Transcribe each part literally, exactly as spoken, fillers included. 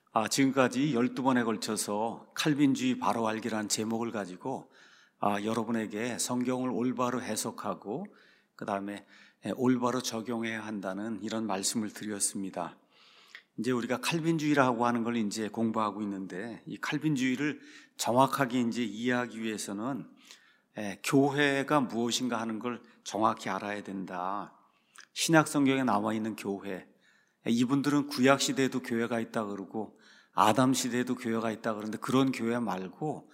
아, 지금까지 열두 번에 걸쳐서 칼빈주의 바로 알기라는 제목을 가지고 아, 여러분에게 성경을 올바로 해석하고 그 다음에 올바로 적용해야 한다는 이런 말씀을 드렸습니다. 이제 우리가 칼빈주의라고 하는 걸 이제 공부하고 있는데, 이 칼빈주의를 정확하게 이제 이해하기 위해서는 에, 교회가 무엇인가 하는 걸 정확히 알아야 된다. 신약 성경에 나와 있는 교회, 에, 이분들은 구약 시대에도 교회가 있다 그러고 아담 시대에도 교회가 있다 그러는데, 그런 교회 말고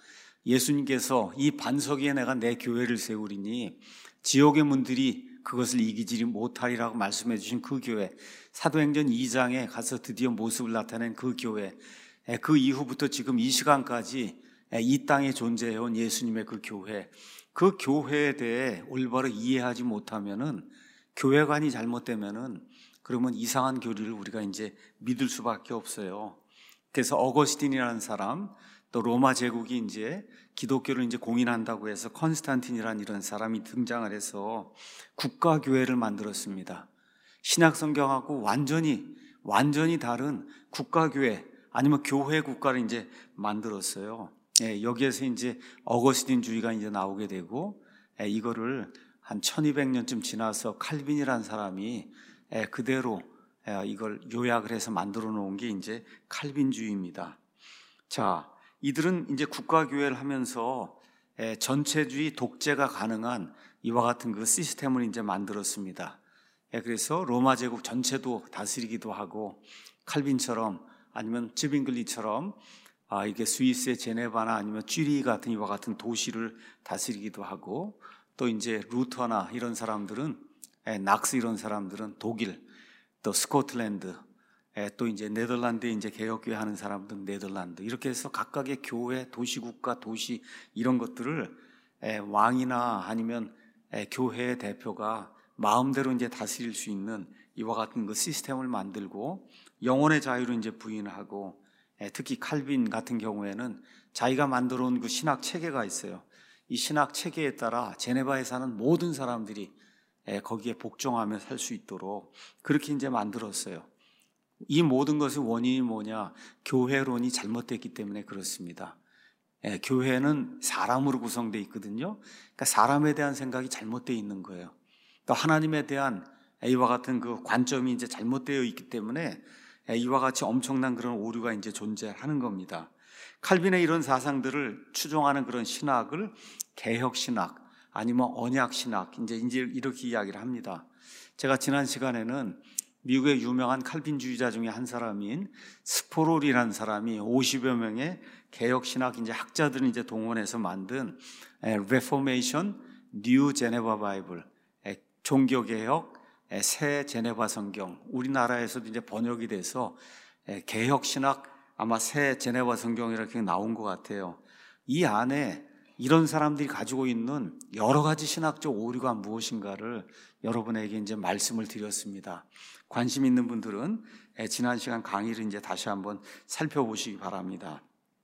예수님께서 이 반석 위에 내가 내 교회를 세우리니 지옥의 문들이 그것을 이기지 못하리라고 말씀해 주신 그 교회, 사도행전 이 장에 가서 드디어 모습을 나타낸 그 교회, 그 이후부터 지금 이 시간까지 이 땅에 존재해온 예수님의 그 교회, 그 교회에 대해 올바로 이해하지 못하면은, 교회관이 잘못되면은 그러면 이상한 교리를 우리가 이제 믿을 수밖에 없어요. 그래서 어거스틴이라는 사람, 또 로마 제국이 이제 기독교를 이제 공인한다고 해서 컨스탄틴이라는 이런 사람이 등장을 해서 국가교회를 만들었습니다. 신약 성경하고 완전히 완전히 다른 국가교회, 아니면 교회 국가를 이제 만들었어요. 예, 여기에서 이제 어거스틴주의가 이제 나오게 되고, 예, 이거를 한 천이백 년쯤 지나서 칼빈이라는 사람이 예, 그대로 예, 이걸 요약을 해서 만들어 놓은 게 이제 칼빈주의입니다. 자, 이들은 이제 국가교회를 하면서 예, 전체주의 독재가 가능한 이와 같은 그 시스템을 이제 만들었습니다. 예, 그래서 로마 제국 전체도 다스리기도 하고, 칼빈처럼 아니면 쯔빙글리처럼 아, 이게 스위스의 제네바나 아니면 쥐리 같은 이와 같은 도시를 다스리기도 하고, 또 이제 루터나 이런 사람들은 예, 낙스 이런 사람들은 독일, 또 스코틀랜드, 예, 또 이제 네덜란드에 이제 개혁교회 하는 사람들은 네덜란드, 이렇게 해서 각각의 교회, 도시국가, 도시 이런 것들을 예, 왕이나 아니면 예, 교회의 대표가 마음대로 이제 다스릴 수 있는 이와 같은 그 시스템을 만들고, 영혼의 자유를 이제 부인하고, 예, 특히 칼빈 같은 경우에는 자기가 만들어 온 그 신학 체계가 있어요. 이 신학 체계에 따라 제네바에 사는 모든 사람들이 예, 거기에 복종하며 살 수 있도록 그렇게 이제 만들었어요. 이 모든 것의 원인이 뭐냐? 교회론이 잘못됐기 때문에 그렇습니다. 예, 교회는 사람으로 구성되어 있거든요. 그러니까 사람에 대한 생각이 잘못되어 있는 거예요. 또 하나님에 대한 이와 같은 그 관점이 이제 잘못되어 있기 때문에 이와 같이 엄청난 그런 오류가 이제 존재하는 겁니다. 칼빈의 이런 사상들을 추종하는 그런 신학을 개혁신학 아니면 언약신학, 이제 이제 이렇게 이야기를 합니다. 제가 지난 시간에는 미국의 유명한 칼빈주의자 중에 한 사람인 스포롤이라는 사람이 오십여 명의 개혁신학 이제 학자들을 이제 동원해서 만든 Reformation New Geneva Bible, 종교개혁 새 제네바 성경, 우리나라에서도 이제 번역이 돼서 개혁신학 아마 새 제네바 성경 이렇게 나온 것 같아요. 이 안에 이런 사람들이 가지고 있는 여러 가지 신학적 오류가 무엇인가를 여러분에게 이제 말씀을 드렸습니다. 관심 있는 분들은 지난 시간 강의를 이제 다시 한번 살펴보시기 바랍니다.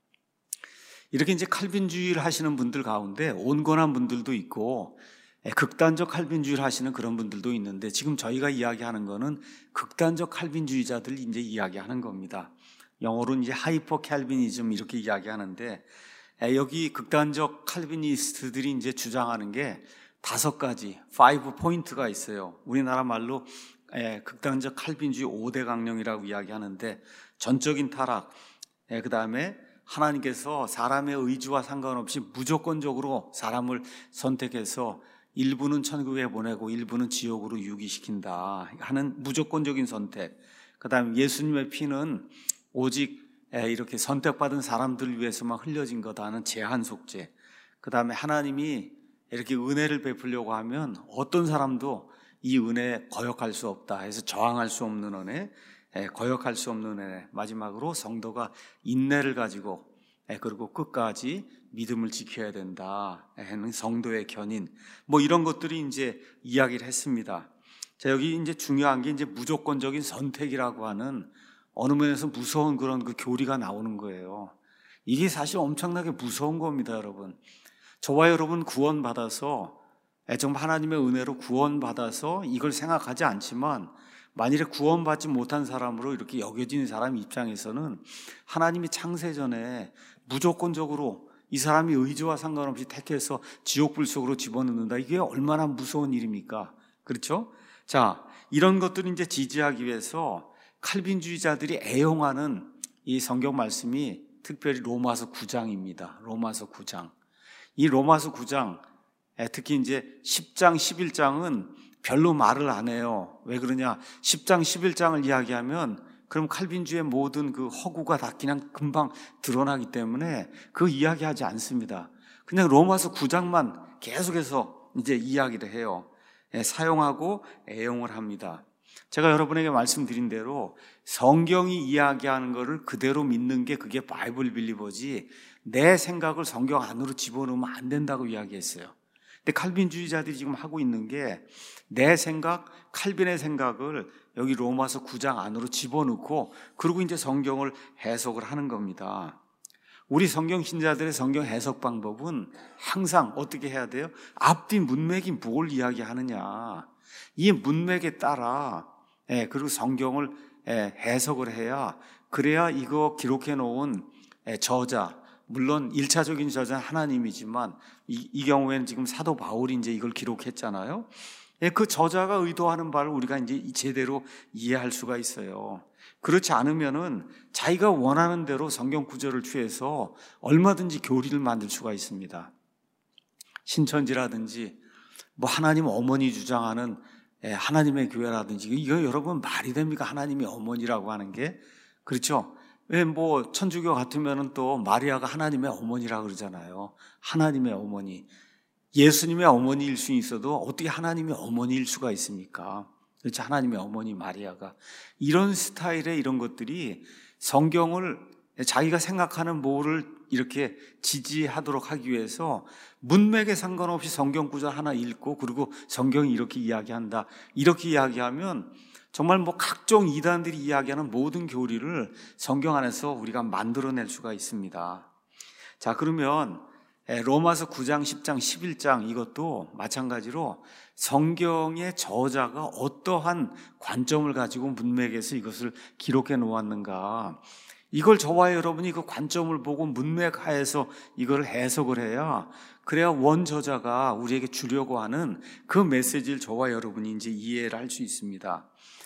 이렇게 이제 칼빈주의를 하시는 분들 가운데 온건한 분들도 있고 극단적 칼빈주의를 하시는 그런 분들도 있는데, 지금 저희가 이야기하는 거는 극단적 칼빈주의자들 이제 이야기하는 겁니다. 영어로는 이제 하이퍼 칼비니즘 이렇게 이야기하는데, 여기 극단적 칼비니스트들이 이제 주장하는 게 다섯 가지, 파이브 포인트가 있어요. 우리나라 말로 극단적 칼빈주의 오 대 강령이라고 이야기하는데, 전적인 타락, 그 다음에 하나님께서 사람의 의지와 상관없이 무조건적으로 사람을 선택해서 일부는 천국에 보내고 일부는 지옥으로 유기시킨다 하는 무조건적인 선택, 그 다음에 예수님의 피는 오직 이렇게 선택받은 사람들을 위해서만 흘려진 거다 하는 제한 속죄, 그 다음에 하나님이 이렇게 은혜를 베풀려고 하면 어떤 사람도 이 은혜에 거역할 수 없다 해서 저항할 수 없는 은혜, 거역할 수 없는 은혜, 마지막으로 성도가 인내를 가지고 그리고 끝까지 믿음을 지켜야 된다 하는 성도의 견인, 뭐 이런 것들이 이제 이야기를 했습니다. 자, 여기 이제 중요한 게 이제 무조건적인 선택이라고 하는 어느 면에서 무서운 그런 그 교리가 나오는 거예요. 이게 사실 엄청나게 무서운 겁니다, 여러분. 저와 여러분 구원받아서, 정말 하나님의 은혜로 구원받아서 이걸 생각하지 않지만 만일에 구원받지 못한 사람으로 이렇게 여겨지는 사람 입장에서는 하나님이 창세전에 무조건적으로 이 사람이 의지와 상관없이 택해서 지옥불 속으로 집어넣는다. 이게 얼마나 무서운 일입니까? 그렇죠? 자, 이런 것들을 이제 지지하기 위해서 칼빈주의자들이 애용하는 이 성경 말씀이 특별히 로마서 구 장입니다. 로마서 구 장. 이 로마서 구 장, 특히 이제 십 장, 십일 장은 별로 말을 안 해요. 왜 그러냐? 십 장, 십일 장을 이야기하면 그럼 칼빈주의 모든 그 허구가 다 그냥 금방 드러나기 때문에 그 이야기하지 않습니다. 그냥 로마서 구 장만 계속해서 이제 이야기를 해요. 사용하고 애용을 합니다. 제가 여러분에게 말씀드린 대로 성경이 이야기하는 것을 그대로 믿는 게 그게 바이블 빌리버지, 내 생각을 성경 안으로 집어넣으면 안 된다고 이야기했어요. 근데 칼빈주의자들이 지금 하고 있는 게 내 생각, 칼빈의 생각을 여기 로마서 구 장 안으로 집어넣고 그리고 이제 성경을 해석을 하는 겁니다. 우리 성경 신자들의 성경 해석 방법은 항상 어떻게 해야 돼요? 앞뒤 문맥이 뭘 이야기하느냐, 이 문맥에 따라 예, 그리고 성경을 예, 해석을 해야, 그래야 이거 기록해 놓은 예, 저자, 물론 일차적인 저자는 하나님이지만 이, 이 경우에는 지금 사도 바울이 이제 이걸 기록했잖아요. 예, 그 저자가 의도하는 바를 우리가 이제 제대로 이해할 수가 있어요. 그렇지 않으면은 자기가 원하는 대로 성경 구절을 취해서 얼마든지 교리를 만들 수가 있습니다. 신천지라든지 뭐 하나님 어머니 주장하는 하나님의 교회라든지, 이거 여러분 말이 됩니까? 하나님의 어머니라고 하는 게. 그렇죠? 왜 뭐 천주교 같으면은 또 마리아가 하나님의 어머니라고 그러잖아요. 하나님의 어머니. 예수님의 어머니일 수 있어도 어떻게 하나님의 어머니일 수가 있습니까? 그렇죠? 하나님의 어머니 마리아가. 이런 스타일의 이런 것들이 성경을 자기가 생각하는 뭐를 이렇게 지지하도록 하기 위해서 문맥에 상관없이 성경 구절 하나 읽고 그리고 성경이 이렇게 이야기한다, 이렇게 이야기하면 정말 뭐 각종 이단들이 이야기하는 모든 교리를 성경 안에서 우리가 만들어낼 수가 있습니다. 자, 그러면 로마서 구 장, 십 장, 십일 장 이것도 마찬가지로 성경의 저자가 어떠한 관점을 가지고 문맥에서 이것을 기록해 놓았는가, 이걸 저와 여러분이 그 관점을 보고 문맥 하에서 이걸 해석을 해야, 그래야 원 저자가 우리에게 주려고 하는 그 메시지를 저와 여러분이 이제 이해를 할 수 있습니다.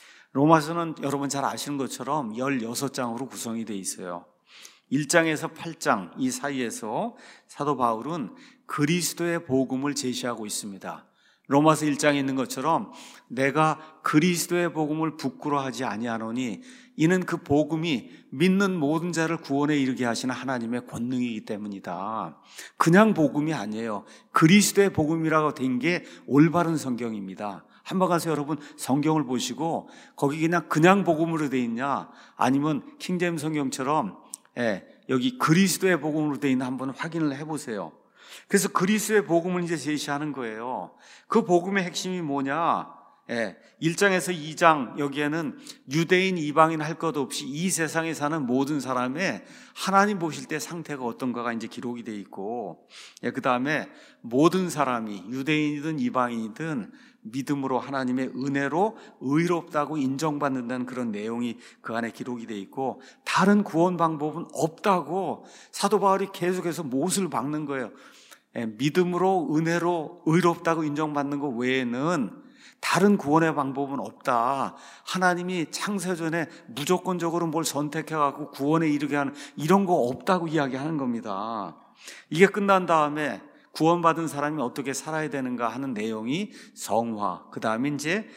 로마서는 여러분 잘 아시는 것처럼 십육 장으로 구성이 되어 있어요. 일 장에서 팔 장 이 사이에서 사도 바울은 그리스도의 복음을 제시하고 있습니다. 로마서 일 장에 있는 것처럼 내가 그리스도의 복음을 부끄러워하지 아니하노니 이는 그 복음이 믿는 모든 자를 구원에 이르게 하시는 하나님의 권능이기 때문이다. 그냥 복음이 아니에요. 그리스도의 복음이라고 된 게 올바른 성경입니다. 한번 가서 여러분 성경을 보시고 거기 그냥 그냥 복음으로 돼 있냐, 아니면 킹제임스 성경처럼 예, 여기 그리스도의 복음으로 돼 있나 한번 확인을 해보세요. 그래서 그리스도의 복음을 이제 제시하는 거예요. 그 복음의 핵심이 뭐냐? 예, 일 장에서 이 장 여기에는 유대인 이방인 할 것 없이 이 세상에 사는 모든 사람의 하나님 보실 때 상태가 어떤가가 이제 기록이 돼 있고, 예, 그 다음에 모든 사람이 유대인이든 이방인이든 믿음으로 하나님의 은혜로 의롭다고 인정받는다는 그런 내용이 그 안에 기록이 돼 있고, 다른 구원 방법은 없다고 사도 바울이 계속해서 못을 박는 거예요. 예, 믿음으로 은혜로 의롭다고 인정받는 것 외에는 다른 구원의 방법은 없다. 하나님이 창세전에 무조건적으로 뭘 선택해갖고 구원에 이르게 하는 이런 거 없다고 이야기하는 겁니다. 이게 끝난 다음에 구원받은 사람이 어떻게 살아야 되는가 하는 내용이 성화, 그 다음에 이제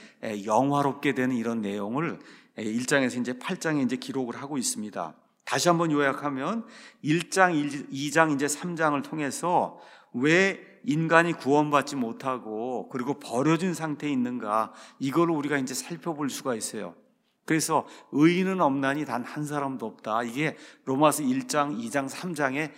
영화롭게 되는 이런 내용을 일 장에서 이제 팔 장에 이제 기록을 하고 있습니다. 다시 한번 요약하면 일 장, 이 장, 이제 삼 장을 통해서 왜 인간이 구원받지 못하고 그리고 버려진 상태에 있는가, 이걸 우리가 이제 살펴볼 수가 있어요. 그래서 의인은 없나니 단 한 사람도 없다. 이게 로마서 일 장, 이 장, 삼 장의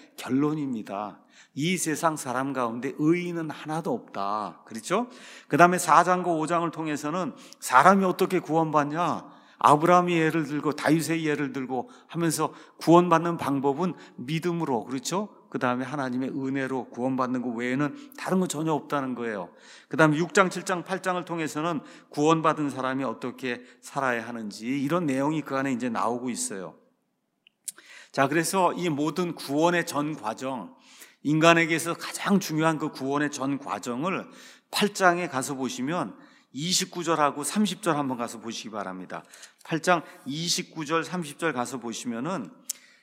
결론입니다. 이 세상 사람 가운데 의인은 하나도 없다. 그렇죠? 그 다음에 사 장과 오 장을 통해서는 사람이 어떻게 구원받냐? 아브라함이 예를 들고 다윗의 예를 들고 하면서 구원받는 방법은 믿음으로, 그렇죠? 그 다음에 하나님의 은혜로 구원받는 것 외에는 다른 거 전혀 없다는 거예요. 그 다음에 육 장, 칠 장, 팔 장을 통해서는 구원받은 사람이 어떻게 살아야 하는지 이런 내용이 그 안에 이제 나오고 있어요. 자, 그래서 이 모든 구원의 전 과정, 인간에게서 가장 중요한 그 구원의 전 과정을 팔 장에 가서 보시면 이십구 절하고 삼십 절 한번 가서 보시기 바랍니다. 팔 장 이십구 절, 삼십 절 가서 보시면은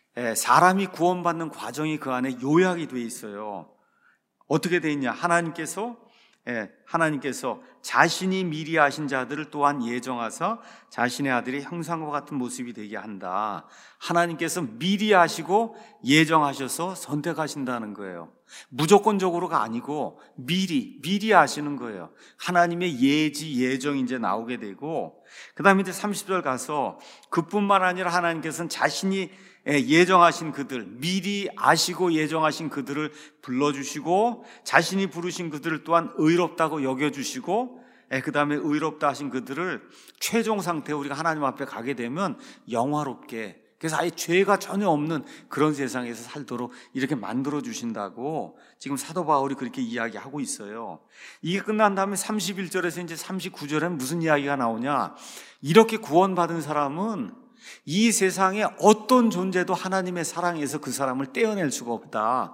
사람이 구원받는 과정이 그 안에 요약이 되어 있어요. 어떻게 되어 있냐? 하나님께서 예, 하나님께서 자신이 미리 아신 자들을 또한 예정하사 자신의 아들의 형상과 같은 모습이 되게 한다. 하나님께서 미리 아시고 예정하셔서 선택하신다는 거예요. 무조건적으로가 아니고 미리 미리 아시는 거예요. 하나님의 예지 예정이 이제 나오게 되고, 그 다음에 이제 삼십 절 가서 그뿐만 아니라 하나님께서는 자신이 예정하신 그들, 미리 아시고 예정하신 그들을 불러주시고, 자신이 부르신 그들을 또한 의롭다고 여겨주시고, 그 다음에 의롭다 하신 그들을 최종 상태에 우리가 하나님 앞에 가게 되면 영화롭게, 그래서 아예 죄가 전혀 없는 그런 세상에서 살도록 이렇게 만들어 주신다고 지금 사도 바울이 그렇게 이야기하고 있어요. 이게 끝난 다음에 삼십일 절에서 이제 삼십구 절에는 무슨 이야기가 나오냐? 이렇게 구원받은 사람은 이 세상에 어떤 존재도 하나님의 사랑에서 그 사람을 떼어낼 수가 없다.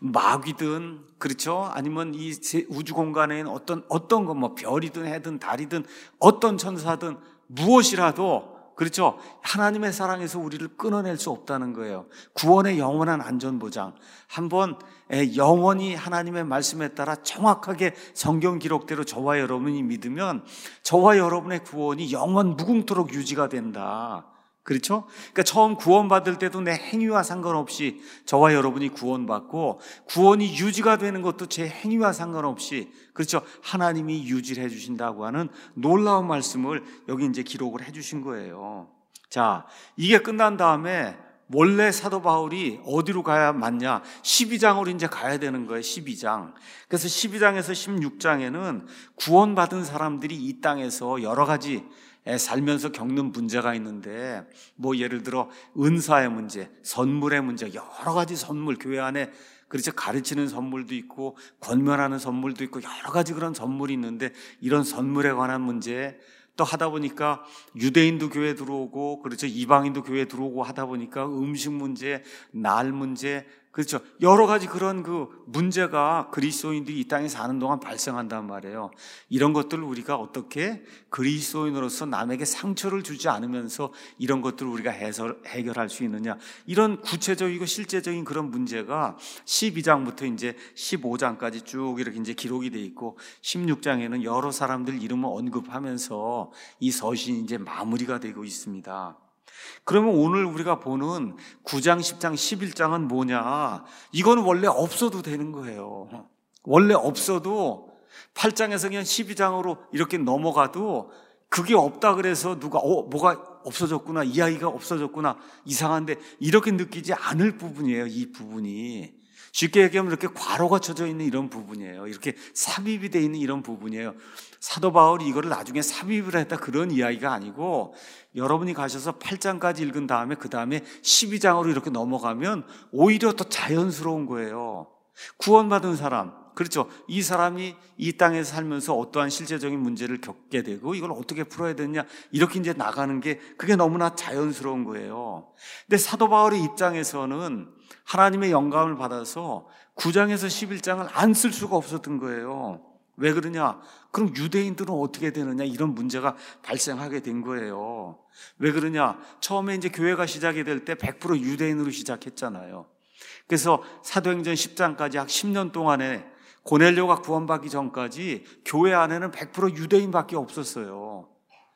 마귀든, 그렇죠? 아니면 이 우주 공간에 있는 어떤 어떤 것, 뭐 별이든 해든 달이든 어떤 천사든 무엇이라도, 그렇죠? 하나님의 사랑에서 우리를 끊어낼 수 없다는 거예요. 구원의 영원한 안전보장. 한번 영원히 하나님의 말씀에 따라 정확하게 성경 기록대로 저와 여러분이 믿으면 저와 여러분의 구원이 영원 무궁토록 유지가 된다. 그렇죠? 그러니까 처음 구원받을 때도 내 행위와 상관없이 저와 여러분이 구원받고, 구원이 유지가 되는 것도 제 행위와 상관없이, 그렇죠? 하나님이 유지를 해주신다고 하는 놀라운 말씀을 여기 이제 기록을 해주신 거예요. 자, 이게 끝난 다음에 원래 사도 바울이 어디로 가야 맞냐? 십이 장으로 이제 가야 되는 거예요. 십이 장. 그래서 십이 장에서 십육 장에는 구원받은 사람들이 이 땅에서 여러 가지 살면서 겪는 문제가 있는데, 뭐 예를 들어 은사의 문제, 선물의 문제, 여러 가지 선물, 교회 안에 그렇죠, 가르치는 선물도 있고 권면하는 선물도 있고 여러 가지 그런 선물이 있는데, 이런 선물에 관한 문제, 또 하다 보니까 유대인도 교회 들어오고, 그렇죠, 이방인도 교회 들어오고 하다 보니까 음식 문제, 날 문제, 그렇죠, 여러 가지 그런 그 문제가 그리스도인들이 이 땅에 사는 동안 발생한단 말이에요. 이런 것들을 우리가 어떻게 그리스도인으로서 남에게 상처를 주지 않으면서 이런 것들을 우리가 해설, 해결할 수 있느냐, 이런 구체적이고 실제적인 그런 문제가 십이 장부터 이제 십오 장까지 쭉 이렇게 이제 기록이 돼 있고, 십육 장에는 여러 사람들 이름을 언급하면서 이 서신이 이제 마무리가 되고 있습니다. 그러면 오늘 우리가 보는 구 장, 십 장, 십일 장은 뭐냐? 이건 원래 없어도 되는 거예요. 원래 없어도 팔 장에서 그냥 십이 장으로 이렇게 넘어가도 그게 없다 그래서 누가 어 뭐가 없어졌구나, 이야기가 없어졌구나, 이상한데 이렇게 느끼지 않을 부분이에요. 이 부분이 쉽게 얘기하면 이렇게 괄호가 쳐져 있는 이런 부분이에요. 이렇게 삽입이 되어 있는 이런 부분이에요. 사도 바울이 이거를 나중에 삽입을 했다 그런 이야기가 아니고, 여러분이 가셔서 팔 장까지 읽은 다음에 그 다음에 십이 장으로 이렇게 넘어가면 오히려 더 자연스러운 거예요. 구원받은 사람, 그렇죠, 이 사람이 이 땅에서 살면서 어떠한 실제적인 문제를 겪게 되고 이걸 어떻게 풀어야 되느냐, 이렇게 이제 나가는 게 그게 너무나 자연스러운 거예요. 근데 사도 바울의 입장에서는 하나님의 영감을 받아서 구 장에서 십일 장을 안 쓸 수가 없었던 거예요. 왜 그러냐? 그럼 유대인들은 어떻게 되느냐, 이런 문제가 발생하게 된 거예요. 왜 그러냐? 처음에 이제 교회가 시작이 될 때 백 퍼센트 유대인으로 시작했잖아요. 그래서 사도행전 십 장까지 약 십 년 동안에 고넬료가 구원받기 전까지 교회 안에는 백 퍼센트 유대인밖에 없었어요.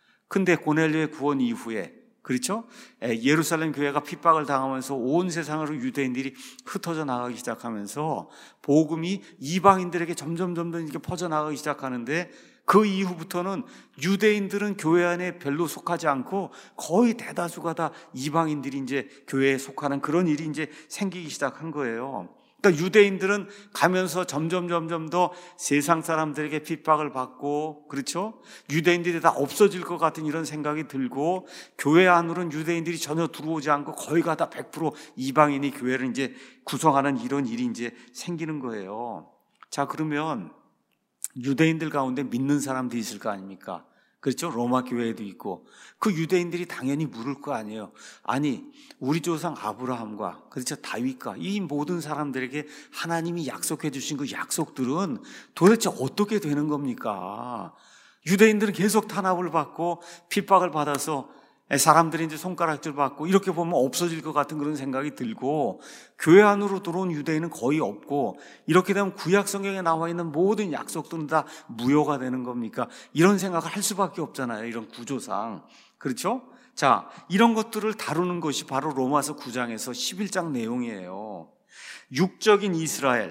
근데 고넬료의 구원 이후에, 그렇죠, 예루살렘 교회가 핍박을 당하면서 온 세상으로 유대인들이 흩어져 나가기 시작하면서 복음이 이방인들에게 점점 점점 이렇게 퍼져나가기 시작하는데, 그 이후부터는 유대인들은 교회 안에 별로 속하지 않고 거의 대다수가 다 이방인들이 이제 교회에 속하는 그런 일이 이제 생기기 시작한 거예요. 그러니까 유대인들은 가면서 점점 점점 더 세상 사람들에게 핍박을 받고, 그렇죠? 유대인들이 다 없어질 것 같은 이런 생각이 들고, 교회 안으로는 유대인들이 전혀 들어오지 않고 거의 다 백 퍼센트 이방인이 교회를 이제 구성하는 이런 일이 이제 생기는 거예요. 자, 그러면 유대인들 가운데 믿는 사람도 있을 거 아닙니까? 그렇죠? 로마 교회에도 있고. 그 유대인들이 당연히 물을 거 아니에요. 아니, 우리 조상 아브라함과, 그렇죠? 다윗과 이 모든 사람들에게 하나님이 약속해 주신 그 약속들은 도대체 어떻게 되는 겁니까? 유대인들은 계속 탄압을 받고 핍박을 받아서 사람들이 이제 손가락질 받고 이렇게 보면 없어질 것 같은 그런 생각이 들고, 교회 안으로 들어온 유대인은 거의 없고, 이렇게 되면 구약 성경에 나와 있는 모든 약속들은 다 무효가 되는 겁니까? 이런 생각을 할 수밖에 없잖아요. 이런 구조상. 그렇죠? 자, 이런 것들을 다루는 것이 바로 로마서 구 장에서 십일 장 내용이에요. 육적인 이스라엘,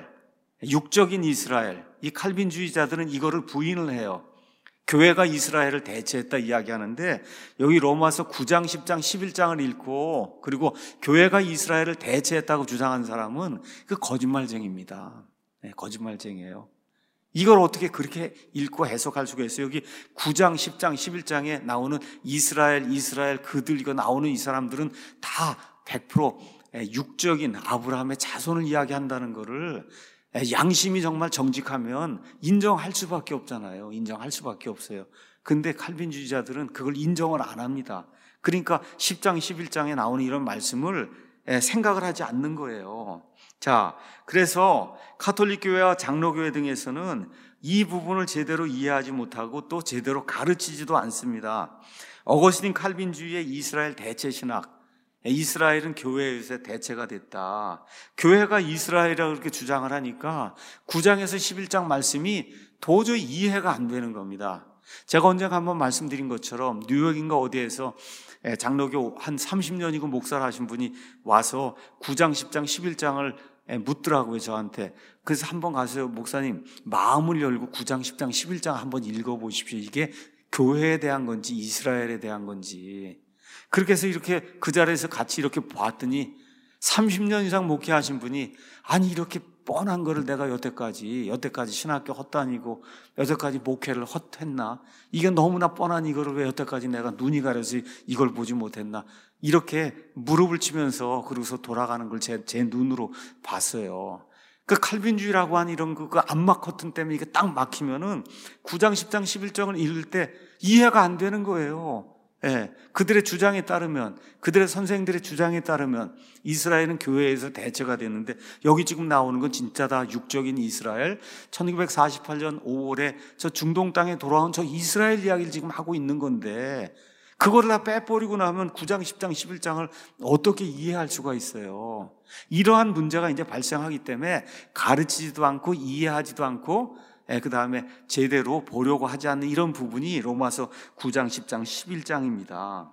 육적인 이스라엘. 이 칼빈주의자들은 이거를 부인을 해요. 교회가 이스라엘을 대체했다 이야기하는데, 여기 로마서 구 장, 십 장, 십일 장을 읽고 그리고 교회가 이스라엘을 대체했다고 주장한 사람은 그 거짓말쟁이입니다. 네, 거짓말쟁이에요. 이걸 어떻게 그렇게 읽고 해석할 수가 있어요? 여기 구 장, 십 장, 십일 장에 나오는 이스라엘, 이스라엘 그들 이거 나오는 이 사람들은 다 백 퍼센트 육적인 아브라함의 자손을 이야기한다는 거를 양심이 정말 정직하면 인정할 수밖에 없잖아요. 인정할 수밖에 없어요. 근데 칼빈주의자들은 그걸 인정을 안 합니다. 그러니까 십 장, 십일 장에 나오는 이런 말씀을 생각을 하지 않는 거예요. 자, 그래서 가톨릭 교회와 장로교회 등에서는 이 부분을 제대로 이해하지 못하고 또 제대로 가르치지도 않습니다. 어거스틴 칼빈주의의 이스라엘 대체 신학, 이스라엘은 교회에서 대체가 됐다. 교회가 이스라엘이라고 그렇게 주장을 하니까 구 장에서 십일 장 말씀이 도저히 이해가 안 되는 겁니다. 제가 언젠가 한번 말씀드린 것처럼 뉴욕인가 어디에서 장로교 한 삼십 년이고 목사를 하신 분이 와서 구 장, 십 장, 십일 장을 묻더라고요, 저한테. 그래서 한번 가서 목사님 마음을 열고 구 장, 십 장, 십일 장 한번 읽어보십시오. 이게 교회에 대한 건지 이스라엘에 대한 건지. 그렇게 해서 이렇게 그 자리에서 같이 이렇게 봤더니 삼십 년 이상 목회하신 분이, 아니 이렇게 뻔한 거를 내가 여태까지 여태까지 신학교 헛다니고 여태까지 목회를 헛했나, 이게 너무나 뻔한 이거를 왜 여태까지 내가 눈이 가려서 이걸 보지 못했나, 이렇게 무릎을 치면서 그러고서 돌아가는 걸 제 제 눈으로 봤어요. 그 칼빈주의라고 한 이런 그 안막 커튼 때문에 이게 딱 막히면은 구 장, 십 장, 십일 장을 읽을 때 이해가 안 되는 거예요. 예, 그들의 주장에 따르면, 그들의 선생들의 주장에 따르면 이스라엘은 교회에서 대체가 됐는데, 여기 지금 나오는 건 진짜 다 육적인 이스라엘, 천구백사십팔 년 오월에 저 중동 땅에 돌아온 저 이스라엘 이야기를 지금 하고 있는 건데, 그거를 다 빼버리고 나면 구 장, 십 장, 십일 장을 어떻게 이해할 수가 있어요? 이러한 문제가 이제 발생하기 때문에 가르치지도 않고 이해하지도 않고, 그 다음에 제대로 보려고 하지 않는 이런 부분이 로마서 구 장, 십 장, 십일 장입니다.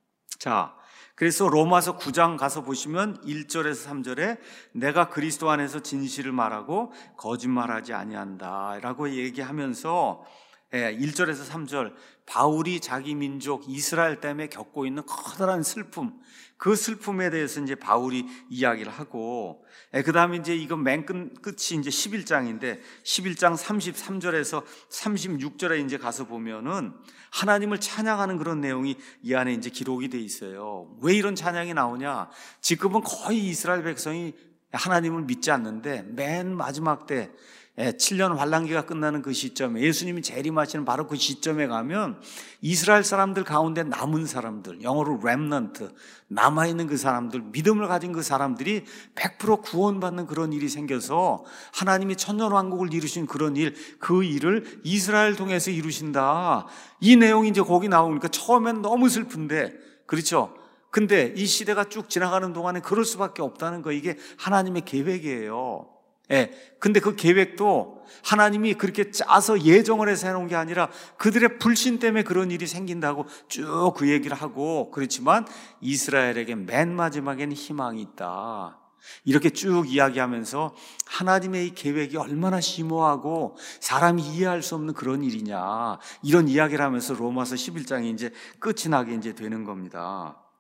자, 그래서 로마서 구 장 가서 보시면 일 절에서 삼 절에 내가 그리스도 안에서 진실을 말하고 거짓말하지 아니한다 라고 얘기하면서 일 절에서 삼 절, 바울이 자기 민족 이스라엘 때문에 겪고 있는 커다란 슬픔, 그 슬픔에 대해서 이제 바울이 이야기를 하고, 그 다음에 이제 이거 맨 끝, 끝이 이제 십일 장인데, 십일 장 삼십삼 절에서 삼십육 절에 이제 가서 보면은 하나님을 찬양하는 그런 내용이 이 안에 이제 기록이 돼 있어요. 왜 이런 찬양이 나오냐? 지금은 거의 이스라엘 백성이 하나님을 믿지 않는데, 맨 마지막 때 칠 년 환란기가 끝나는 그 시점에, 예수님이 재림하시는 바로 그 시점에 가면 이스라엘 사람들 가운데 남은 사람들, 영어로 remnant, 남아있는 그 사람들, 믿음을 가진 그 사람들이 백 퍼센트 구원받는 그런 일이 생겨서 하나님이 천년왕국을 이루신 그런 일, 그 일을 이스라엘 통해서 이루신다. 이 내용이 이제 거기 나오니까 처음엔 너무 슬픈데, 그렇죠? 근데 이 시대가 쭉 지나가는 동안에 그럴 수밖에 없다는 거, 이게 하나님의 계획이에요. 예. 근데 그 계획도 하나님이 그렇게 짜서 예정을 해서 해놓은 게 아니라 그들의 불신 때문에 그런 일이 생긴다고 쭉 그 얘기를 하고, 그렇지만 이스라엘에게 맨 마지막에는 희망이 있다. 이렇게 쭉 이야기하면서 하나님의 이 계획이 얼마나 심오하고 사람이 이해할 수 없는 그런 일이냐, 이런 이야기를 하면서 로마서 십일 장이 이제 끝이 나게 이제 되는 겁니다.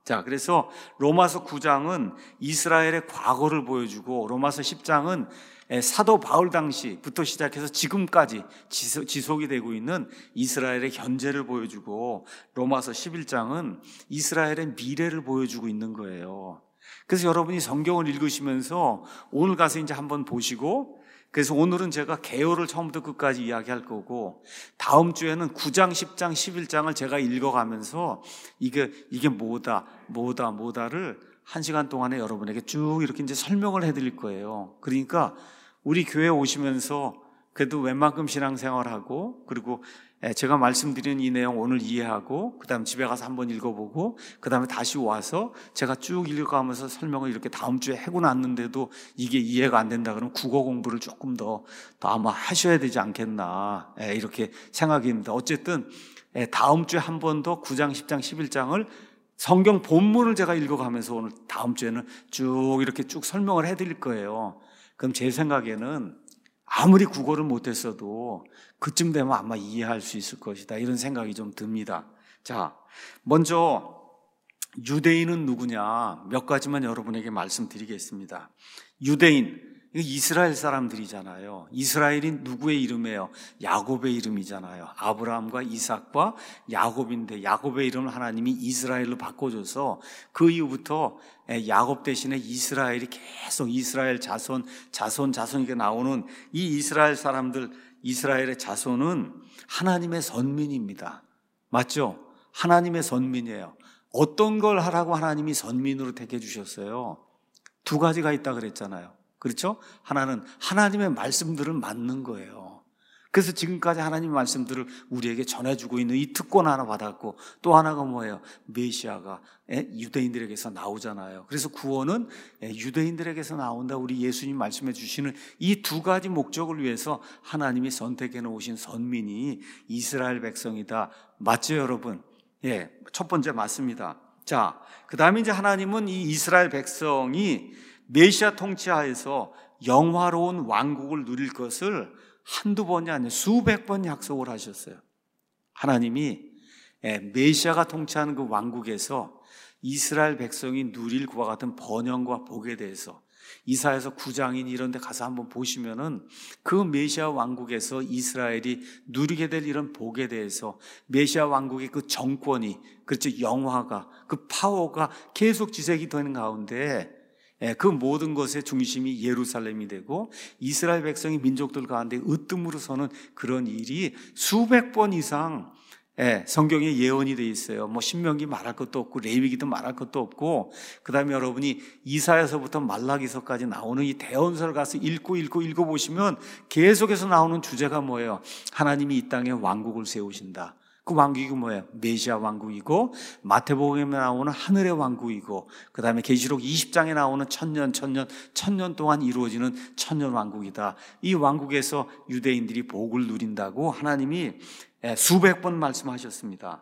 자, 그래서 로마서 구 장은 이스라엘의 과거를 보여주고 로마서 십 장은 사도 바울 당시부터 시작해서 지금까지 지속이 되고 있는 이스라엘의 현재를 보여주고 로마서 십일 장은 이스라엘의 미래를 보여주고 있는 거예요. 그래서 여러분이 성경을 읽으시면서 오늘 가서 이제 한번 보시고, 그래서 오늘은 제가 개요를 처음부터 끝까지 이야기할 거고, 다음 주에는 구 장, 십 장, 십일 장을 제가 읽어가면서 이게, 이게 뭐다, 뭐다, 뭐다를 한 시간 동안에 여러분에게 쭉 이렇게 이제 설명을 해드릴 거예요. 그러니까 우리 교회 오시면서 그래도 웬만큼 신앙생활하고, 그리고 제가 말씀드리는 이 내용 오늘 이해하고, 그 다음 집에 가서 한번 읽어보고, 그 다음에 다시 와서 제가 쭉 읽어가면서 설명을 이렇게 다음 주에 하고 났는데도 이게 이해가 안 된다 그러면 국어 공부를 조금 더, 더 아마 하셔야 되지 않겠나, 이렇게 생각입니다. 어쨌든 다음 주에 한 번 더 구 장, 십 장, 십일 장을 성경 본문을 제가 읽어가면서 오늘 다음 주에는 쭉 이렇게 쭉 설명을 해드릴 거예요. 그럼 제 생각에는 아무리 국어를 못했어도 그쯤 되면 아마 이해할 수 있을 것이다, 이런 생각이 좀 듭니다. 자, 먼저 유대인은 누구냐 몇 가지만 여러분에게 말씀드리겠습니다. 유대인, 이스라엘 사람들이잖아요. 이스라엘이 누구의 이름이에요? 야곱의 이름이잖아요. 아브라함과 이삭과 야곱인데 야곱의 이름을 하나님이 이스라엘로 바꿔줘서 그 이후부터 야곱 대신에 이스라엘이 계속 이스라엘 자손 자손 자손 이게 나오는 이 이스라엘 사람들, 이스라엘의 자손은 하나님의 선민입니다. 맞죠? 하나님의 선민이에요. 어떤 걸 하라고 하나님이 선민으로 택해 주셨어요? 두 가지가 있다 그랬잖아요. 그렇죠? 하나는 하나님의 말씀들을 맞는 거예요. 그래서 지금까지 하나님의 말씀들을 우리에게 전해주고 있는 이 특권 하나 받았고, 또 하나가 뭐예요? 메시아가 유대인들에게서 나오잖아요. 그래서 구원은 유대인들에게서 나온다, 우리 예수님 말씀해 주시는 이 두 가지 목적을 위해서 하나님이 선택해 놓으신 선민이 이스라엘 백성이다. 맞죠, 여러분? 예, 첫 번째 맞습니다. 자, 그 다음에 이제 하나님은 이 이스라엘 백성이 메시아 통치하에서 영화로운 왕국을 누릴 것을 한두 번이 아니라 수백 번 약속을 하셨어요. 하나님이 메시아가 통치하는 그 왕국에서 이스라엘 백성이 누릴 그와 같은 번영과 복에 대해서 이사야서 구 장인 이런 데 가서 한번 보시면은 그 메시아 왕국에서 이스라엘이 누리게 될 이런 복에 대해서, 메시아 왕국의 그 정권이, 그렇죠, 영화가, 그 파워가 계속 지색이 되는 가운데 그 모든 것의 중심이 예루살렘이 되고 이스라엘 백성이 민족들 가운데 으뜸으로 서는 그런 일이 수백 번 이상 성경에 예언이 되어 있어요. 뭐 신명기 말할 것도 없고 레위기도 말할 것도 없고, 그 다음에 여러분이 이사야서부터 말라기서까지 나오는 이 대언서를 가서 읽고 읽고 읽어보시면 계속해서 나오는 주제가 뭐예요? 하나님이 이 땅에 왕국을 세우신다. 그 왕국이 뭐예요? 메시아 왕국이고, 마태복음에 나오는 하늘의 왕국이고, 그 다음에 계시록 이십 장에 나오는 천년 천년 천년 동안 이루어지는 천년 왕국이다. 이 왕국에서 유대인들이 복을 누린다고 하나님이 수백 번 말씀하셨습니다.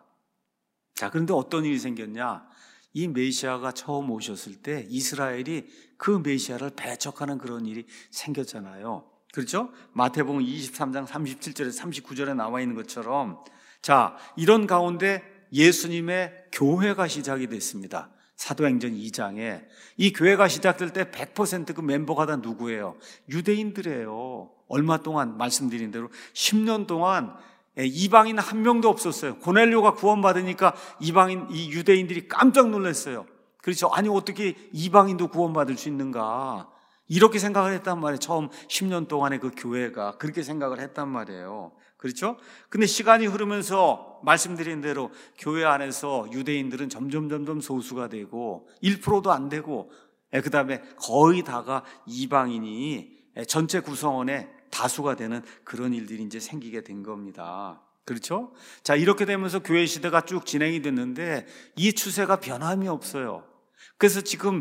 자, 그런데 어떤 일이 생겼냐? 이 메시아가 처음 오셨을 때 이스라엘이 그 메시아를 배척하는 그런 일이 생겼잖아요. 그렇죠? 마태복음 이십삼 장 삼십칠 절에 삼십구 절에 나와 있는 것처럼, 자, 이런 가운데 예수님의 교회가 시작이 됐습니다. 사도행전 이 장에 이 교회가 시작될 때 백 퍼센트 그 멤버가 다 누구예요? 유대인들이에요. 얼마 동안 말씀드린 대로 십 년 동안 이방인 한 명도 없었어요. 고넬료가 구원받으니까 이방인, 이 유대인들이 깜짝 놀랐어요. 그렇죠? 아니, 어떻게 이방인도 구원받을 수 있는가? 이렇게 생각을 했단 말이에요. 처음 십 년 동안의 그 교회가 그렇게 생각을 했단 말이에요. 그렇죠? 근데 시간이 흐르면서 말씀드린 대로 교회 안에서 유대인들은 점점 점점 소수가 되고 일 퍼센트도 안 되고, 그 다음에 거의 다가 이방인이 전체 구성원의 다수가 되는 그런 일들이 이제 생기게 된 겁니다. 그렇죠? 자, 이렇게 되면서 교회 시대가 쭉 진행이 됐는데 이 추세가 변함이 없어요. 그래서 지금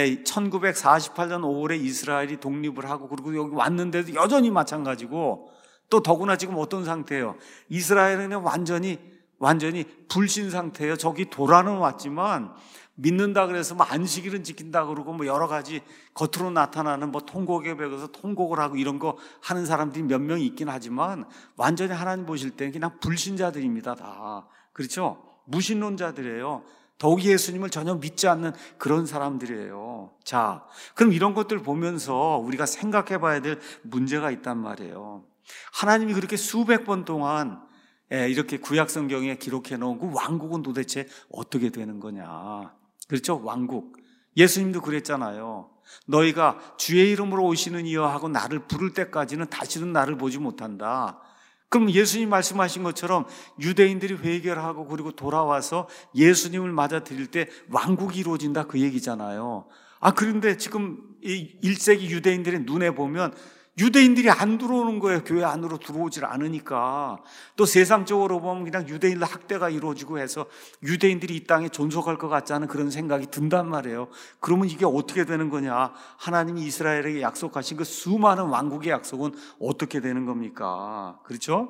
천구백사십팔 년 오월에 이스라엘이 독립을 하고 그리고 여기 왔는데도 여전히 마찬가지고, 또 더구나 지금 어떤 상태예요? 이스라엘은 완전히 완전히 불신 상태예요. 저기 도라는 왔지만 믿는다 그래서 뭐 안식일은 지킨다 그러고 뭐 여러 가지 겉으로 나타나는 뭐 통곡에 배워서 통곡을 하고 이런 거 하는 사람들이 몇 명 있긴 하지만 완전히 하나님 보실 때는 그냥 불신자들입니다, 다. 그렇죠? 무신론자들이에요. 더욱 예수님을 전혀 믿지 않는 그런 사람들이에요. 자, 그럼 이런 것들 보면서 우리가 생각해 봐야 될 문제가 있단 말이에요. 하나님이 그렇게 수백 번 동안 이렇게 구약 성경에 기록해 놓은 그 왕국은 도대체 어떻게 되는 거냐. 그렇죠? 왕국. 예수님도 그랬잖아요. 너희가 주의 이름으로 오시는 이여 하고 나를 부를 때까지는 다시는 나를 보지 못한다. 그럼 예수님 말씀하신 것처럼 유대인들이 회개하고 그리고 돌아와서 예수님을 맞아들일 때 왕국이 이루어진다 그 얘기잖아요. 아, 그런데 지금 이 일 세기 유대인들의 눈에 보면 유대인들이 안 들어오는 거예요. 교회 안으로 들어오질 않으니까. 또 세상적으로 보면 그냥 유대인들 학대가 이루어지고 해서 유대인들이 이 땅에 존속할 것 같지 않은 그런 생각이 든단 말이에요. 그러면 이게 어떻게 되는 거냐? 하나님이 이스라엘에게 약속하신 그 수많은 왕국의 약속은 어떻게 되는 겁니까? 그렇죠?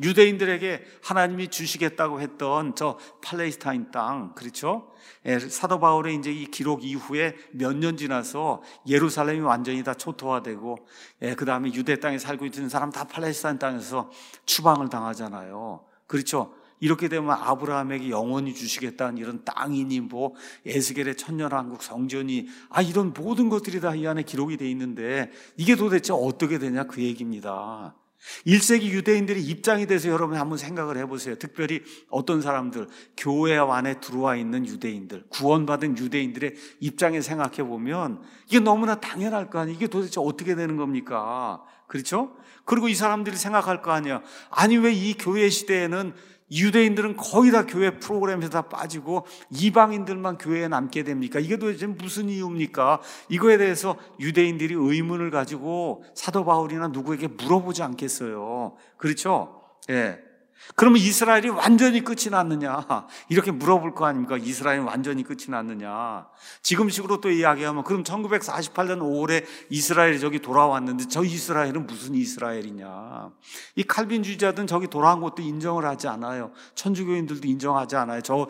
유대인들에게 하나님이 주시겠다고 했던 저 팔레스타인 땅, 그렇죠? 예, 사도 바울의 이제 이 기록 이후에 몇 년 지나서 예루살렘이 완전히 다 초토화되고, 예, 그 다음에 유대 땅에 살고 있는 사람 다 팔레스타인 땅에서 추방을 당하잖아요. 그렇죠? 이렇게 되면 아브라함에게 영원히 주시겠다는 이런 땅이니 뭐 에스겔의 천년왕국 성전이 아 이런 모든 것들이 다 이 안에 기록이 돼 있는데 이게 도대체 어떻게 되냐 그 얘기입니다. 일 세기 유대인들이 입장이 돼서 여러분 한번 생각을 해보세요. 특별히 어떤 사람들, 교회 안에 들어와 있는 유대인들, 구원받은 유대인들의 입장에 생각해 보면 이게 너무나 당연할 거 아니에요. 이게 도대체 어떻게 되는 겁니까? 그렇죠? 그리고 이 사람들이 생각할 거 아니야. 아니 왜 이 교회 시대에는 유대인들은 거의 다 교회 프로그램에서 다 빠지고 이방인들만 교회에 남게 됩니까? 이게 도대체 무슨 이유입니까? 이거에 대해서 유대인들이 의문을 가지고 사도 바울이나 누구에게 물어보지 않겠어요. 그렇죠? 예. 그러면 이스라엘이 완전히 끝이 났느냐? 이렇게 물어볼 거 아닙니까? 이스라엘이 완전히 끝이 났느냐? 지금식으로 또 이야기하면 그럼 천구백사십팔 년 오월에 이스라엘이 저기 돌아왔는데 저 이스라엘은 무슨 이스라엘이냐? 이 칼빈주의자들은 저기 돌아온 것도 인정을 하지 않아요. 천주교인들도 인정하지 않아요. 저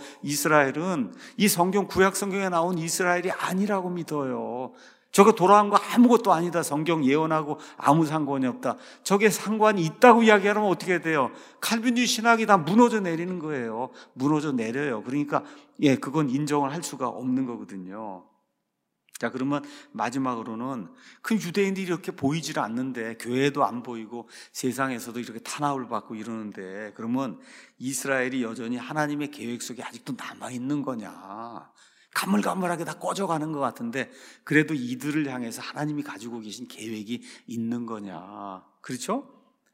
이스라엘은 이 성경 구약 성경에 나온 이스라엘이 아니라고 믿어요. 저거 돌아온 거 아무것도 아니다. 성경 예언하고 아무 상관이 없다. 저게 상관이 있다고 이야기하면 어떻게 돼요? 칼빈주의 신학이 다 무너져 내리는 거예요. 무너져 내려요. 그러니까 예, 그건 인정을 할 수가 없는 거거든요. 자, 그러면 마지막으로는 그 유대인들이 이렇게 보이질 않는데 교회도 안 보이고 세상에서도 이렇게 탄압을 받고 이러는데 그러면 이스라엘이 여전히 하나님의 계획 속에 아직도 남아있는 거냐? 가물가물하게 다 꺼져가는 것 같은데 그래도 이들을 향해서 하나님이 가지고 계신 계획이 있는 거냐? 그렇죠?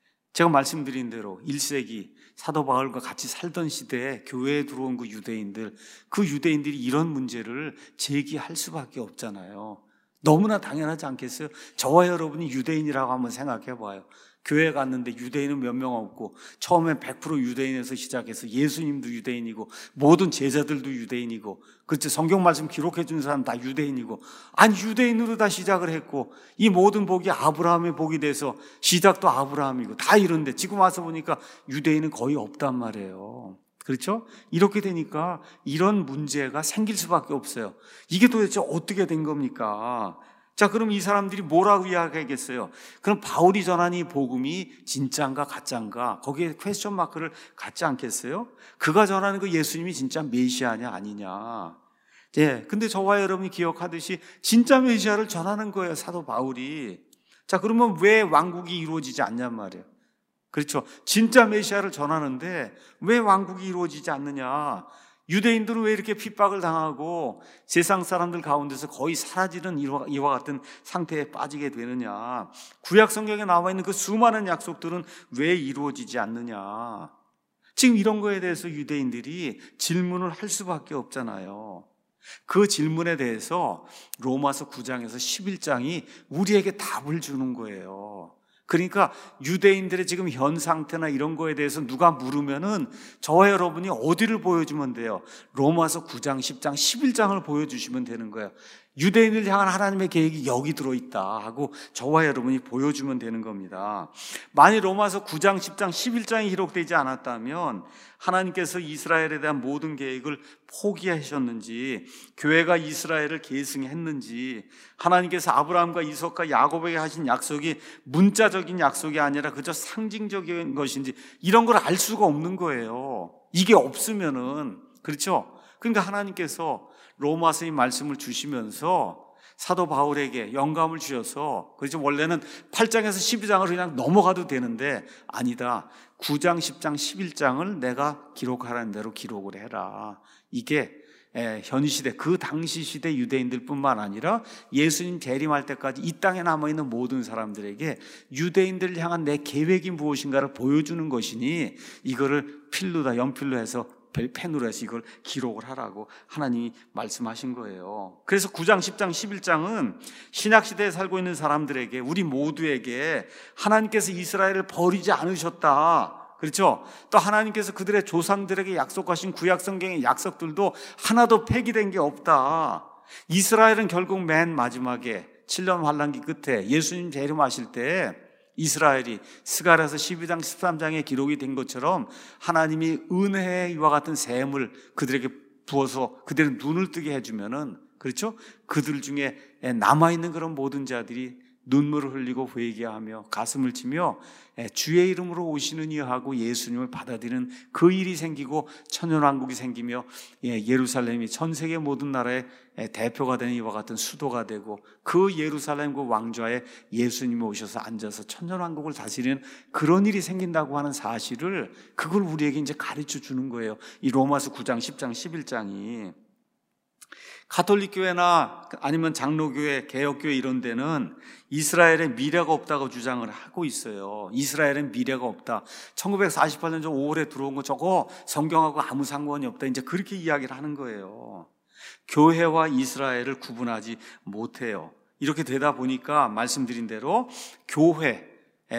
제가 말씀드린 대로 일 세기 사도 바울과 같이 살던 시대에 교회에 들어온 그 유대인들, 그 유대인들이 이런 문제를 제기할 수밖에 없잖아요. 너무나 당연하지 않겠어요? 저와 여러분이 유대인이라고 한번 생각해 봐요. 교회 갔는데 유대인은 몇 명 없고 처음엔 백 퍼센트 유대인에서 시작해서 예수님도 유대인이고 모든 제자들도 유대인이고 그렇죠. 성경 말씀 기록해 준 사람 다 유대인이고 아니 유대인으로 다 시작을 했고 이 모든 복이 아브라함의 복이 돼서 시작도 아브라함이고 다 이런데 지금 와서 보니까 유대인은 거의 없단 말이에요. 그렇죠? 이렇게 되니까 이런 문제가 생길 수밖에 없어요. 이게 도대체 어떻게 된 겁니까? 자, 그럼 이 사람들이 뭐라고 이야기하겠어요? 그럼 바울이 전한 이 복음이 진짜인가 가짜인가? 거기에 퀘스천 마크를 갖지 않겠어요? 그가 전하는 그 예수님이 진짜 메시아냐 아니냐? 예, 근데 저와 여러분이 기억하듯이 진짜 메시아를 전하는 거예요, 사도 바울이. 자, 그러면 왜 왕국이 이루어지지 않냔 말이에요. 그렇죠. 진짜 메시아를 전하는데 왜 왕국이 이루어지지 않느냐? 유대인들은 왜 이렇게 핍박을 당하고 세상 사람들 가운데서 거의 사라지는 이와 같은 상태에 빠지게 되느냐? 구약 성경에 나와 있는 그 수많은 약속들은 왜 이루어지지 않느냐? 지금 이런 거에 대해서 유대인들이 질문을 할 수밖에 없잖아요. 그 질문에 대해서 로마서 구 장에서 십일 장이 우리에게 답을 주는 거예요. 그러니까 유대인들의 지금 현 상태나 이런 거에 대해서 누가 물으면은 저와 여러분이 어디를 보여주면 돼요? 로마서 구 장, 십 장, 십일 장을 보여주시면 되는 거예요. 유대인을 향한 하나님의 계획이 여기 들어있다 하고 저와 여러분이 보여주면 되는 겁니다. 만일 로마서 구 장, 십 장, 십일 장이 기록되지 않았다면 하나님께서 이스라엘에 대한 모든 계획을 포기하셨는지 교회가 이스라엘을 계승했는지 하나님께서 아브라함과 이삭과 야곱에게 하신 약속이 문자적인 약속이 아니라 그저 상징적인 것인지 이런 걸 알 수가 없는 거예요. 이게 없으면은 그렇죠? 그러니까 하나님께서 로마서의 말씀을 주시면서 사도 바울에게 영감을 주셔서, 그래서 원래는 팔 장에서 십이 장을 그냥 넘어가도 되는데 아니다, 구 장, 십 장, 십일 장을 내가 기록하라는 대로 기록을 해라. 이게 현 시대, 그 당시 시대 유대인들 뿐만 아니라 예수님 재림할 때까지 이 땅에 남아있는 모든 사람들에게 유대인들을 향한 내 계획이 무엇인가를 보여주는 것이니 이거를 필로다, 연필로 해서 펜으로 해서 이걸 기록을 하라고 하나님이 말씀하신 거예요. 그래서 구 장, 십 장, 십일 장은 신약시대에 살고 있는 사람들에게, 우리 모두에게 하나님께서 이스라엘을 버리지 않으셨다, 그렇죠? 또 하나님께서 그들의 조상들에게 약속하신 구약성경의 약속들도 하나도 폐기된 게 없다. 이스라엘은 결국 맨 마지막에 칠 년 환란기 끝에 예수님 재림하실 때 이스라엘이 스가랴서 십이 장, 십삼 장에 기록이 된 것처럼 하나님이 은혜의 이와 같은 샘을 그들에게 부어서 그들의 눈을 뜨게 해주면은, 그렇죠? 그들 중에 남아있는 그런 모든 자들이 눈물을 흘리고 회개하며 가슴을 치며 주의 이름으로 오시는 이여 하고 예수님을 받아들이는 그 일이 생기고 천년왕국이 생기며 예루살렘이 전 세계 모든 나라의 대표가 되는 이와 같은 수도가 되고 그 예루살렘 그 왕좌에 예수님이 오셔서 앉아서 천년왕국을 다스리는 그런 일이 생긴다고 하는 사실을, 그걸 우리에게 이제 가르쳐 주는 거예요. 이 로마서 구 장, 십 장, 십일 장이. 가톨릭 교회나 아니면 장로교회, 개혁교회 이런 데는 이스라엘에 미래가 없다고 주장을 하고 있어요. 이스라엘엔 미래가 없다. 천구백사십팔 년 전 오월에 들어온 거 저거 성경하고 아무 상관이 없다. 이제 그렇게 이야기를 하는 거예요. 교회와 이스라엘을 구분하지 못해요. 이렇게 되다 보니까 말씀드린 대로 교회,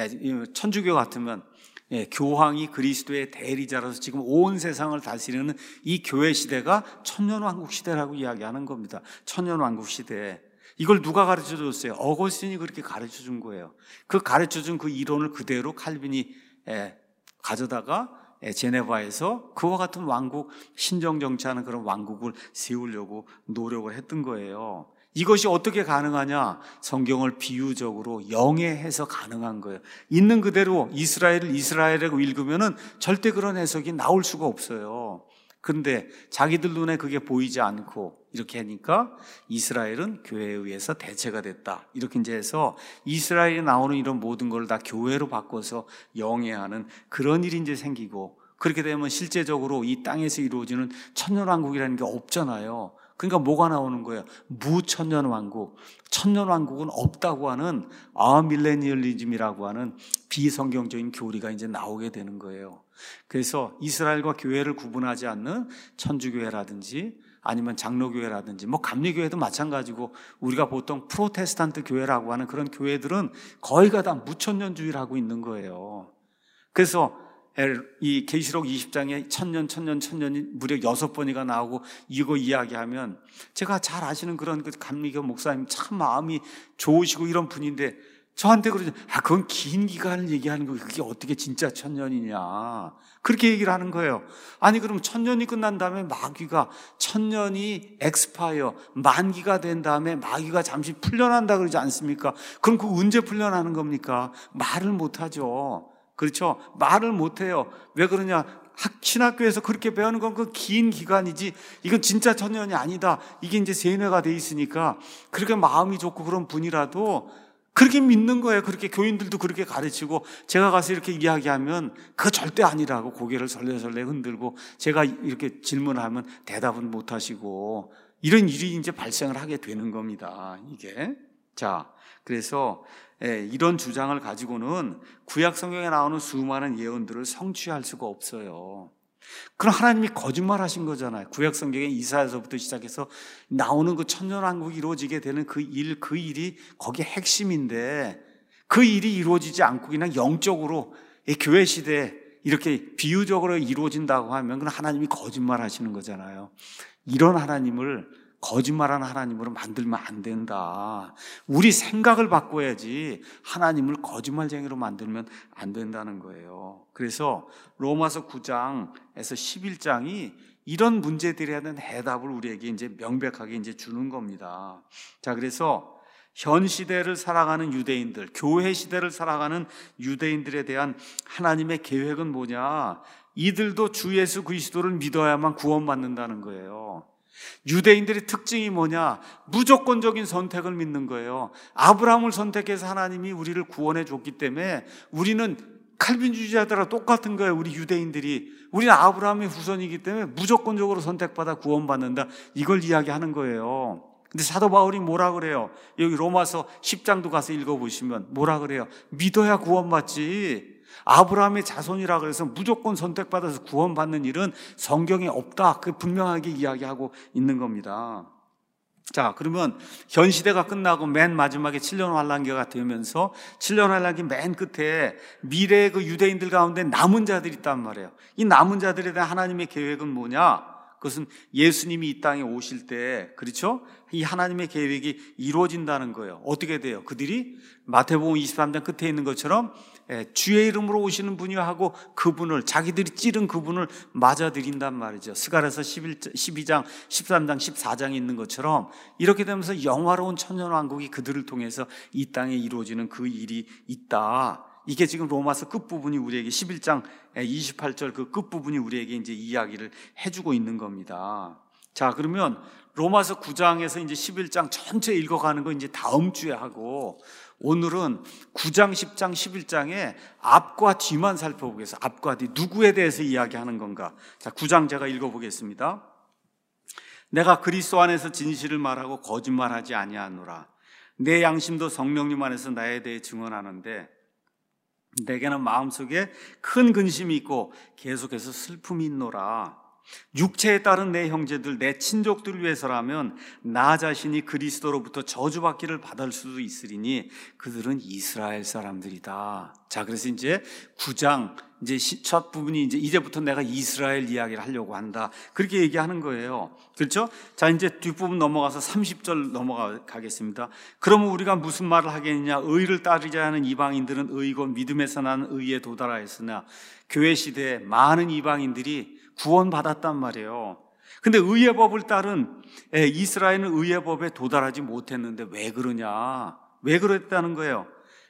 천주교 같으면 예, 교황이 그리스도의 대리자로서 지금 온 세상을 다스리는 이 교회 시대가 천년왕국 시대라고 이야기하는 겁니다. 천년왕국 시대. 이걸 누가 가르쳐 줬어요? 어거스틴이 그렇게 가르쳐 준 거예요. 그 가르쳐 준 그 이론을 그대로 칼빈이 예, 가져다가 예, 제네바에서 그와 같은 왕국, 신정정치하는 그런 왕국을 세우려고 노력을 했던 거예요. 이것이 어떻게 가능하냐? 성경을 비유적으로 영해해서 가능한 거예요. 있는 그대로 이스라엘을 이스라엘이라고 읽으면은 절대 그런 해석이 나올 수가 없어요. 그런데 자기들 눈에 그게 보이지 않고 이렇게 하니까 이스라엘은 교회에 의해서 대체가 됐다. 이렇게 이제 해서 이스라엘에 나오는 이런 모든 걸 다 교회로 바꿔서 영해하는 그런 일이 이제 생기고, 그렇게 되면 실제적으로 이 땅에서 이루어지는 천년왕국이라는 게 없잖아요. 그러니까 뭐가 나오는 거예요? 무천년왕국. 천년왕국은 없다고 하는 아밀레니얼리즘이라고 하는 비성경적인 교리가 이제 나오게 되는 거예요. 그래서 이스라엘과 교회를 구분하지 않는 천주교회라든지 아니면 장로교회라든지 뭐 감리교회도 마찬가지고, 우리가 보통 프로테스탄트 교회라고 하는 그런 교회들은 거의가 다 무천년주의를 하고 있는 거예요. 그래서 이 계시록 이십 장에 천년, 천년, 천년이 무려 여섯 번이가 나오고 이거 이야기하면, 제가 잘 아시는 그런 그 감리교 목사님 참 마음이 좋으시고 이런 분인데 저한테 그러죠. 아, 그건 긴 기간을 얘기하는 거예요. 그게 어떻게 진짜 천년이냐. 그렇게 얘기를 하는 거예요. 아니, 그럼 천년이 끝난 다음에 마귀가, 천년이 엑스파이어, 만기가 된 다음에 마귀가 잠시 풀려난다 그러지 않습니까? 그럼 그거 언제 풀려나는 겁니까? 말을 못하죠. 그렇죠? 말을 못해요. 왜 그러냐? 학, 신학교에서 그렇게 배우는 건 그 긴 기간이지, 이건 진짜 천년이 아니다. 이게 이제 세뇌가 돼 있으니까 그렇게 마음이 좋고 그런 분이라도 그렇게 믿는 거예요. 그렇게 교인들도 그렇게 가르치고, 제가 가서 이렇게 이야기하면 그거 절대 아니라고 고개를 설레설레 흔들고, 제가 이렇게 질문하면 대답은 못 하시고, 이런 일이 이제 발생을 하게 되는 겁니다. 이게. 자, 그래서 예, 이런 주장을 가지고는 구약 성경에 나오는 수많은 예언들을 성취할 수가 없어요. 그럼 하나님이 거짓말하신 거잖아요. 구약 성경에 이사야서부터 시작해서 나오는 그 천년왕국이 이루어지게 되는 그 일, 그 일이 거기에 핵심인데, 그 일이 이루어지지 않고 그냥 영적으로 이 교회 시대에 이렇게 비유적으로 이루어진다고 하면 그건 하나님이 거짓말하시는 거잖아요. 이런 하나님을, 거짓말하는 하나님으로 만들면 안 된다. 우리 생각을 바꿔야지 하나님을 거짓말쟁이로 만들면 안 된다는 거예요. 그래서 로마서 구 장에서 십일 장이 이런 문제들에 대한 해답을 우리에게 이제 명백하게 이제 주는 겁니다. 자, 그래서 현 시대를 살아가는 유대인들, 교회 시대를 살아가는 유대인들에 대한 하나님의 계획은 뭐냐? 이들도 주 예수 그리스도를 믿어야만 구원받는다는 거예요. 유대인들의 특징이 뭐냐? 무조건적인 선택을 믿는 거예요. 아브라함을 선택해서 하나님이 우리를 구원해 줬기 때문에 우리는 칼빈주의자들과 똑같은 거예요. 우리 유대인들이. 우리는 아브라함의 후손이기 때문에 무조건적으로 선택받아 구원받는다. 이걸 이야기하는 거예요. 근데 사도 바울이 뭐라 그래요? 여기 로마서 십 장도 가서 읽어보시면 뭐라 그래요? 믿어야 구원받지. 아브라함의 자손이라 그래서 무조건 선택받아서 구원받는 일은 성경에 없다. 그 분명하게 이야기하고 있는 겁니다. 자, 그러면 현 시대가 끝나고 맨 마지막에 칠 년 환란기가 되면서 칠 년 환란기 맨 끝에 미래의 그 유대인들 가운데 남은 자들이 있단 말이에요. 이 남은 자들에 대한 하나님의 계획은 뭐냐? 그것은 예수님이 이 땅에 오실 때, 그렇죠? 이 하나님의 계획이 이루어진다는 거예요. 어떻게 돼요? 그들이 마태복음 이십삼 장 끝에 있는 것처럼 주의 이름으로 오시는 분이 하고 그분을, 자기들이 찌른 그분을 맞아들인단 말이죠. 스가랴서 십이 장, 십삼 장, 십사 장에 있는 것처럼 이렇게 되면서 영화로운 천년왕국이 그들을 통해서 이 땅에 이루어지는 그 일이 있다. 이게 지금 로마서 끝부분이 우리에게 십일 장 이십팔 절 그 끝부분이 우리에게 이제 이야기를 해주고 있는 겁니다. 자, 그러면 로마서 구 장에서 이제 십일 장 전체 읽어가는 거 이제 다음 주에 하고, 오늘은 구 장, 십 장, 십일 장에 앞과 뒤만 살펴보겠습니다. 앞과 뒤, 누구에 대해서 이야기하는 건가? 자, 구 장 제가 읽어보겠습니다. 내가 그리스도 안에서 진실을 말하고 거짓말하지 아니하노라. 내 양심도 성령님 안에서 나에 대해 증언하는데 내게는 마음속에 큰 근심이 있고 계속해서 슬픔이 있노라. 육체에 따른 내 형제들, 내 친족들을 위해서라면 나 자신이 그리스도로부터 저주받기를 받을 수도 있으리니 그들은 이스라엘 사람들이다. 자, 그래서 이제 구 장 이제 첫 부분이 이제 이제부터 내가 이스라엘 이야기를 하려고 한다. 그렇게 얘기하는 거예요. 그렇죠? 자, 이제 뒷부분 넘어가서 삼십 절 넘어가겠습니다. 그러면 우리가 무슨 말을 하겠느냐? 의를 따르지 않은 이방인들은 의고 믿음에서 나는 의에 도달하였으나 교회 시대에 많은 이방인들이 구원받았단 말이에요. 근데 의의 법을 따른 이스라엘은 의의 법에 도달하지 못했는데 왜 그러냐? 왜 그랬다는 거예요?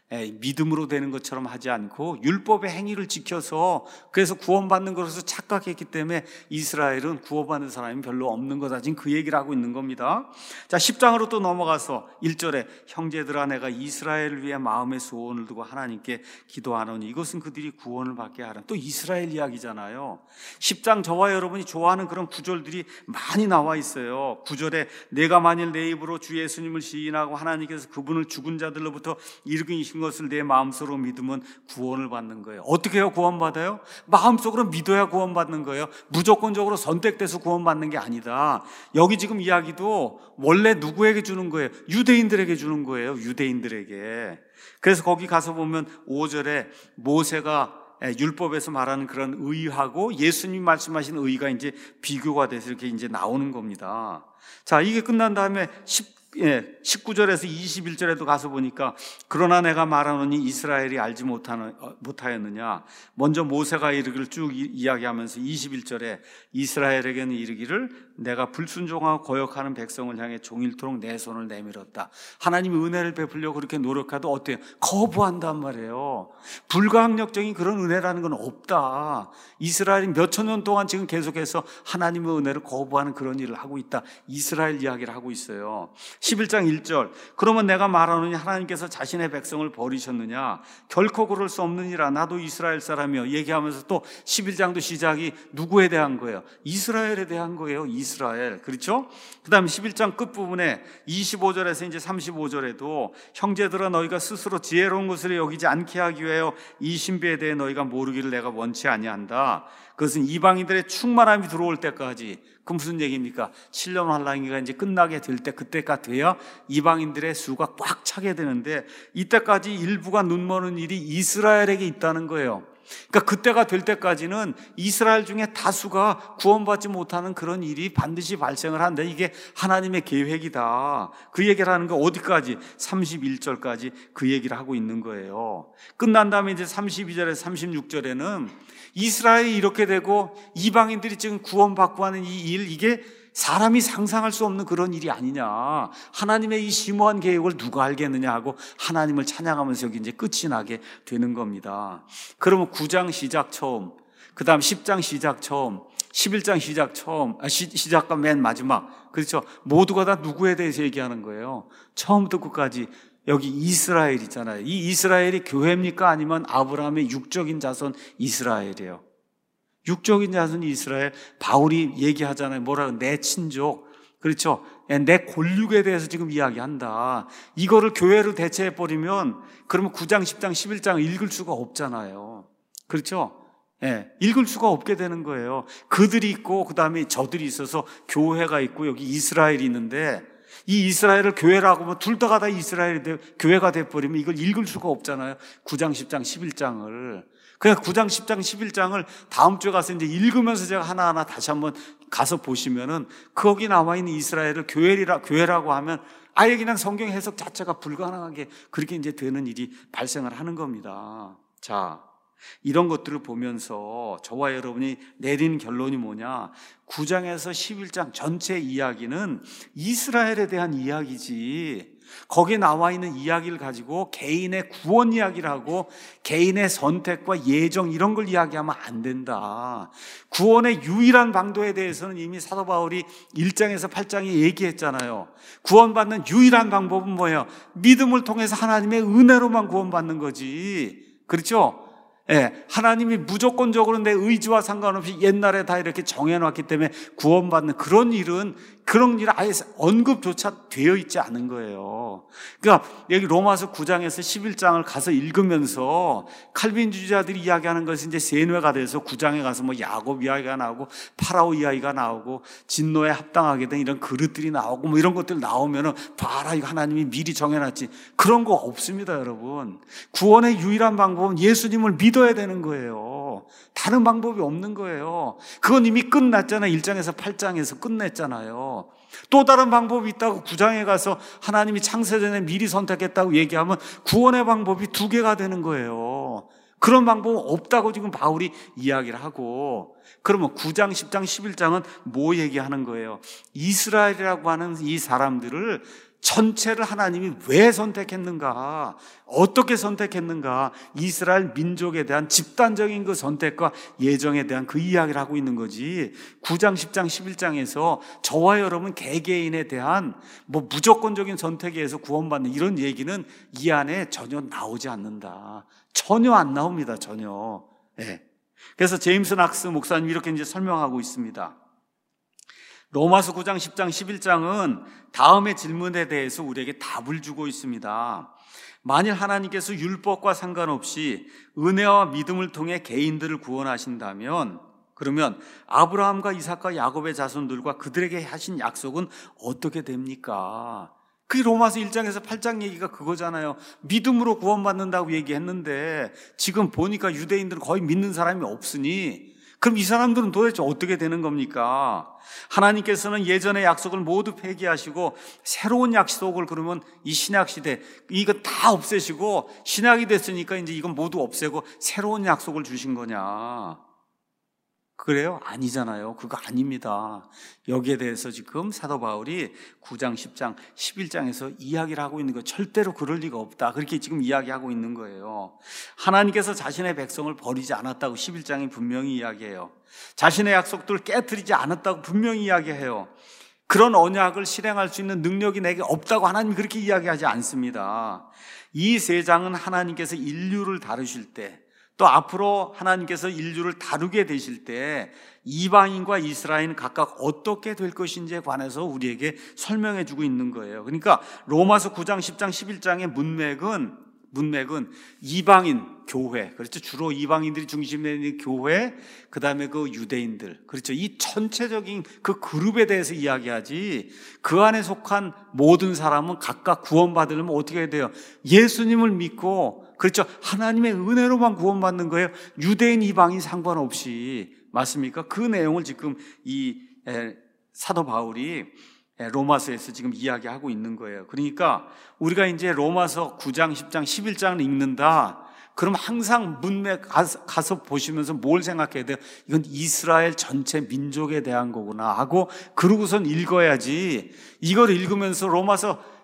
믿음으로 되는 것처럼 하지 않고 율법의 행위를 지켜서 그래서 구원받는 것으로 착각했기 때문에 이스라엘은 구원받는 사람이 별로 없는 거다. 지금 그 얘기를 하고 있는 겁니다. 자, 십 장으로 또 넘어가서 일 절에 형제들아 내가 이스라엘을 위해 마음의 소원을 두고 하나님께 기도하노니 이것은 그들이 구원을 받게 하라. 또 이스라엘 이야기잖아요. 십 장 저와 여러분이 좋아하는 그런 구절들이 많이 나와 있어요. 구 절에 내가 만일 내 입으로 주 예수님을 시인하고 하나님께서 그분을 죽은 자들로부터 일으키신 것을 내 마음속으로 믿으면 구원을 받는 거예요. 어떻게 해요? 구원받아요? 마음속으로 믿어야 구원받는 거예요. 무조건적으로 선택돼서 구원받는 게 아니다. 여기 지금 이야기도 원래 누구에게 주는 거예요? 유대인들에게 주는 거예요. 유대인들에게. 그래서 거기 가서 보면 오 절에 모세가 율법에서 말하는 그런 의하고 예수님 말씀하신 의가 이제 비교가 돼서 이렇게 이제 나오는 겁니다. 자, 이게 끝난 다음에 십 예, 십구 절에서 이십일 절에도 가서 보니까 그러나 내가 말하노니 이스라엘이 알지 못하는, 못하였느냐. 먼저 모세가 이르기를 쭉 이야기하면서 이십일 절에 이스라엘에게는 이르기를 내가 불순종하고 거역하는 백성을 향해 종일토록 내 손을 내밀었다. 하나님이 은혜를 베풀려고 그렇게 노력해도 어때요? 거부한단 말이에요. 불가항력적인 그런 은혜라는 건 없다. 이스라엘이 몇천 년 동안 지금 계속해서 하나님의 은혜를 거부하는 그런 일을 하고 있다. 이스라엘 이야기를 하고 있어요. 십일 장 일 절 그러면 내가 말하노니 하나님께서 자신의 백성을 버리셨느냐? 결코 그럴 수 없느니라. 나도 이스라엘 사람이요. 얘기하면서 또 십일 장도 시작이 누구에 대한 거예요? 이스라엘에 대한 거예요. 이스라엘. 그렇죠? 그 다음에 십일 장 끝부분에 이십오 절에서 이제 삼십오 절에도 형제들아 너희가 스스로 지혜로운 것을 여기지 않게 하기 위하여 이 신비에 대해 너희가 모르기를 내가 원치 아니한다. 그것은 이방인들의 충만함이 들어올 때까지. 그 무슨 얘기입니까? 칠 년 환란기가 이제 끝나게 될 때 그때가 돼야 이방인들의 수가 꽉 차게 되는데 이때까지 일부가 눈머는 일이 이스라엘에게 있다는 거예요. 그러니까 그때가 될 때까지는 이스라엘 중에 다수가 구원받지 못하는 그런 일이 반드시 발생을 한다. 이게 하나님의 계획이다. 그 얘기를 하는 거 어디까지? 삼십일 절까지 그 얘기를 하고 있는 거예요. 끝난 다음에 이제 삼십이 절에서 삼십육 절에는 이스라엘이 이렇게 되고 이방인들이 지금 구원받고 하는 이 일, 이게 사람이 상상할 수 없는 그런 일이 아니냐. 하나님의 이 심오한 계획을 누가 알겠느냐 하고 하나님을 찬양하면서 여기 이제 끝이 나게 되는 겁니다. 그러면 구 장 시작 처음 그 다음 십 장 시작 처음, 십일 장 시작 처음, 아, 시, 시작과 맨 마지막. 그렇죠. 모두가 다 누구에 대해서 얘기하는 거예요. 처음부터 끝까지. 여기 이스라엘 있잖아요. 이 이스라엘이 교회입니까? 아니면 아브라함의 육적인 자손 이스라엘이에요. 육적인 자손 이스라엘. 바울이 얘기하잖아요. 뭐라고? 내 친족. 그렇죠. 내 골육에 대해서 지금 이야기한다. 이거를 교회로 대체해버리면 그러면 구 장, 십 장, 십일 장 읽을 수가 없잖아요. 그렇죠. 예, 읽을 수가 없게 되는 거예요. 그들이 있고 그 다음에 저들이 있어서 교회가 있고 여기 이스라엘이 있는데 이 이스라엘을 교회라고 하면 둘 다가 다 이스라엘이 돼, 교회가 돼버리면 이걸 읽을 수가 없잖아요. 구 장, 십 장, 십일 장을. 그냥 구 장, 십 장, 십일 장을 다음 주에 가서 이제 읽으면서 제가 하나하나 다시 한번 가서 보시면은 거기 나와 있는 이스라엘을 교회라, 교회라고 하면 아예 그냥 성경 해석 자체가 불가능하게 그렇게 이제 되는 일이 발생을 하는 겁니다. 자, 이런 것들을 보면서 저와 여러분이 내리는 결론이 뭐냐? 구 장에서 십일 장 전체 이야기는 이스라엘에 대한 이야기지, 거기에 나와 있는 이야기를 가지고 개인의 구원 이야기를 하고 개인의 선택과 예정 이런 걸 이야기하면 안 된다. 구원의 유일한 방도에 대해서는 이미 사도 바울이 일 장에서 팔 장에 얘기했잖아요. 구원받는 유일한 방법은 뭐예요? 믿음을 통해서 하나님의 은혜로만 구원받는 거지. 그렇죠? 예, 하나님이 무조건적으로 내 의지와 상관없이 옛날에 다 이렇게 정해놨기 때문에 구원받는 그런 일은, 그런 일 아예 언급조차 되어 있지 않은 거예요. 그러니까 여기 로마서 구 장에서 십일 장을 가서 읽으면서 칼빈주의자들이 이야기하는 것이 이제 세뇌가 돼서 구 장에 가서 뭐 야곱 이야기가 나오고 파라오 이야기가 나오고 진노에 합당하게 된 이런 그릇들이 나오고 뭐 이런 것들 나오면은 봐라, 이거 하나님이 미리 정해놨지. 그런 거 없습니다, 여러분. 구원의 유일한 방법은 예수님을 믿어야 되는 거예요. 다른 방법이 없는 거예요. 그건 이미 끝났잖아요. 일 장에서 팔 장에서 끝냈잖아요. 또 다른 방법이 있다고 구 장에 가서 하나님이 창세전에 미리 선택했다고 얘기하면 구원의 방법이 두 개가 되는 거예요. 그런 방법은 없다고 지금 바울이 이야기를 하고, 그러면 구 장, 십 장, 십일 장은 뭐 얘기하는 거예요? 이스라엘이라고 하는 이 사람들을 전체를 하나님이 왜 선택했는가, 어떻게 선택했는가, 이스라엘 민족에 대한 집단적인 그 선택과 예정에 대한 그 이야기를 하고 있는 거지. 구 장, 십 장, 십일 장에서 저와 여러분 개개인에 대한 뭐 무조건적인 선택에 의해서 구원받는 이런 얘기는 이 안에 전혀 나오지 않는다. 전혀 안 나옵니다. 전혀. 네. 그래서 제임스 낙스 목사님이 이렇게 이제 설명하고 있습니다. 로마서 구 장, 십 장, 십일 장은 다음의 질문에 대해서 우리에게 답을 주고 있습니다. 만일 하나님께서 율법과 상관없이 은혜와 믿음을 통해 개인들을 구원하신다면, 그러면 아브라함과 이삭과 야곱의 자손들과 그들에게 하신 약속은 어떻게 됩니까? 그게 로마서 일 장에서 팔 장 얘기가 그거잖아요. 믿음으로 구원받는다고 얘기했는데 지금 보니까 유대인들은 거의 믿는 사람이 없으니 그럼 이 사람들은 도대체 어떻게 되는 겁니까? 하나님께서는 예전의 약속을 모두 폐기하시고 새로운 약속을, 그러면 이 신약 시대 이거 다 없애시고 신약이 됐으니까 이제 이건 모두 없애고 새로운 약속을 주신 거냐? 그래요? 아니잖아요. 그거 아닙니다. 여기에 대해서 지금 사도 바울이 구 장, 십 장, 십일 장에서 이야기를 하고 있는 거, 절대로 그럴 리가 없다. 그렇게 지금 이야기하고 있는 거예요. 하나님께서 자신의 백성을 버리지 않았다고 십일 장이 분명히 이야기해요. 자신의 약속들을 깨트리지 않았다고 분명히 이야기해요. 그런 언약을 실행할 수 있는 능력이 내게 없다고 하나님이 그렇게 이야기하지 않습니다. 이 세 장은 하나님께서 인류를 다루실 때, 또 앞으로 하나님께서 인류를 다루게 되실 때 이방인과 이스라엘은 각각 어떻게 될 것인지에 관해서 우리에게 설명해 주고 있는 거예요. 그러니까 로마서 구 장, 십 장, 십일 장의 문맥은 문맥은 이방인 교회, 그렇죠. 주로 이방인들이 중심에 있는 교회, 그 다음에 그 유대인들, 그렇죠. 이 전체적인 그 그룹에 대해서 이야기하지, 그 안에 속한 모든 사람은 각각 구원받으려면 어떻게 해야 돼요? 예수님을 믿고, 그렇죠. 하나님의 은혜로만 구원받는 거예요. 유대인, 이방인 상관없이. 맞습니까? 그 내용을 지금 이 사도 바울이 로마서에서 지금 이야기하고 있는 거예요. 그러니까 우리가 이제 로마서 구 장, 십 장, 십일 장을 읽는다. 그럼 항상 문맥 가서, 가서 보시면서 뭘 생각해야 돼요? 이건 이스라엘 전체 민족에 대한 거구나 하고 그러고선 읽어야지. 이걸 읽으면서 로마서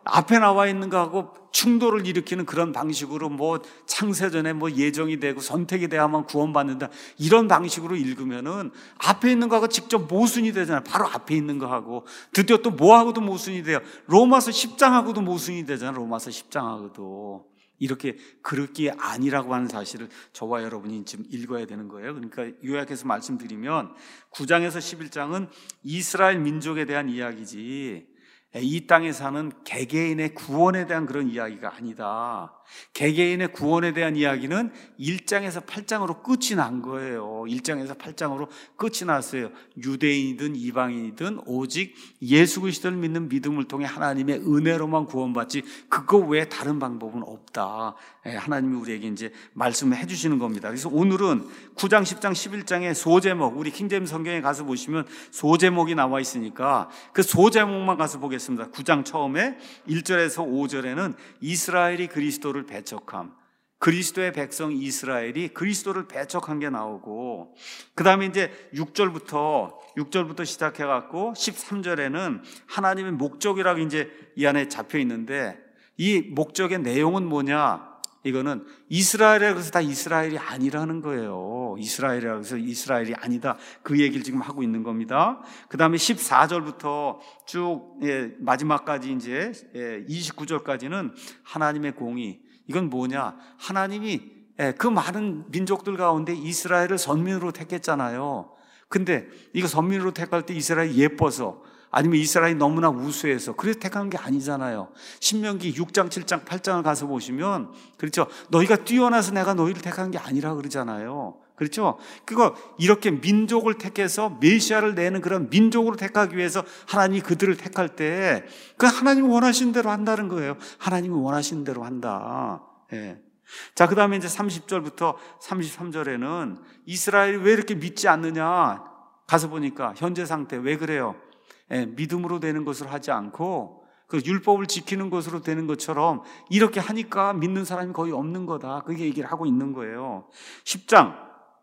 앞에 나와 있는 거하고 충돌을 일으키는 그런 방식으로 뭐 창세전에 뭐 예정이 되고 선택이 돼야만 구원받는다, 이런 방식으로 읽으면은 앞에 있는 거하고 직접 모순이 되잖아요. 바로 앞에 있는 거하고 드디어 또 뭐하고도 모순이 돼요. 로마서 십 장하고도 모순이 되잖아요. 로마서 십 장하고도. 이렇게 그렇게 아니라고 하는 사실을 저와 여러분이 지금 읽어야 되는 거예요. 그러니까 요약해서 말씀드리면 구 장에서 십일 장은 이스라엘 민족에 대한 이야기지, 이 땅에 사는 개개인의 구원에 대한 그런 이야기가 아니다. 개개인의 구원에 대한 이야기는 일 장에서 팔 장으로 끝이 난 거예요. 일 장에서 팔 장으로 끝이 났어요. 유대인이든 이방인이든 오직 예수 그리스도를 믿는 믿음을 통해 하나님의 은혜로만 구원받지 그거 외에 다른 방법은 없다. 하나님이 우리에게 이제 말씀을 해주시는 겁니다. 그래서 오늘은 구 장, 십 장, 십일 장의 소제목, 우리 킹제임스 성경에 가서 보시면 소제목이 나와 있으니까 그 소제목만 가서 보겠습니다. 구 장 처음에 일 절에서 오 절에는 이스라엘이 그리스도를 배척함, 그리스도의 백성 이스라엘이 그리스도를 배척한 게 나오고, 그 다음에 이제 육 절부터 육 절부터 시작해 갖고 십삼 절에는 하나님의 목적이라고 이제 이 안에 잡혀 있는데, 이 목적의 내용은 뭐냐? 이거는 이스라엘이라 그래서 다 이스라엘이 아니라는 거예요. 이스라엘이라 그래서 이스라엘이 아니다, 그 얘기를 지금 하고 있는 겁니다. 그 다음에 십사 절부터 쭉 예, 마지막까지 이제 예, 이십구 절까지는 하나님의 공의. 이건 뭐냐? 하나님이 예, 그 많은 민족들 가운데 이스라엘을 선민으로 택했잖아요. 근데 이거 선민으로 택할 때 이스라엘이 예뻐서, 아니면 이스라엘이 너무나 우수해서 그래서 택한 게 아니잖아요. 신명기 육 장, 칠 장, 팔 장을 가서 보시면, 그렇죠? 너희가 뛰어나서 내가 너희를 택한 게 아니라 그러잖아요. 그렇죠? 그거 이렇게 민족을 택해서 메시아를 내는 그런 민족으로 택하기 위해서 하나님이 그들을 택할 때 그 하나님이 원하시는 대로 한다는 거예요. 하나님이 원하시는 대로 한다. 예. 자, 그 다음에 이제 삼십 절부터 삼십삼 절에는 이스라엘이 왜 이렇게 믿지 않느냐? 가서 보니까 현재 상태 왜 그래요? 예, 믿음으로 되는 것을 하지 않고 그 율법을 지키는 것으로 되는 것처럼 이렇게 하니까 믿는 사람이 거의 없는 거다. 그게 얘기를 하고 있는 거예요. 십 장,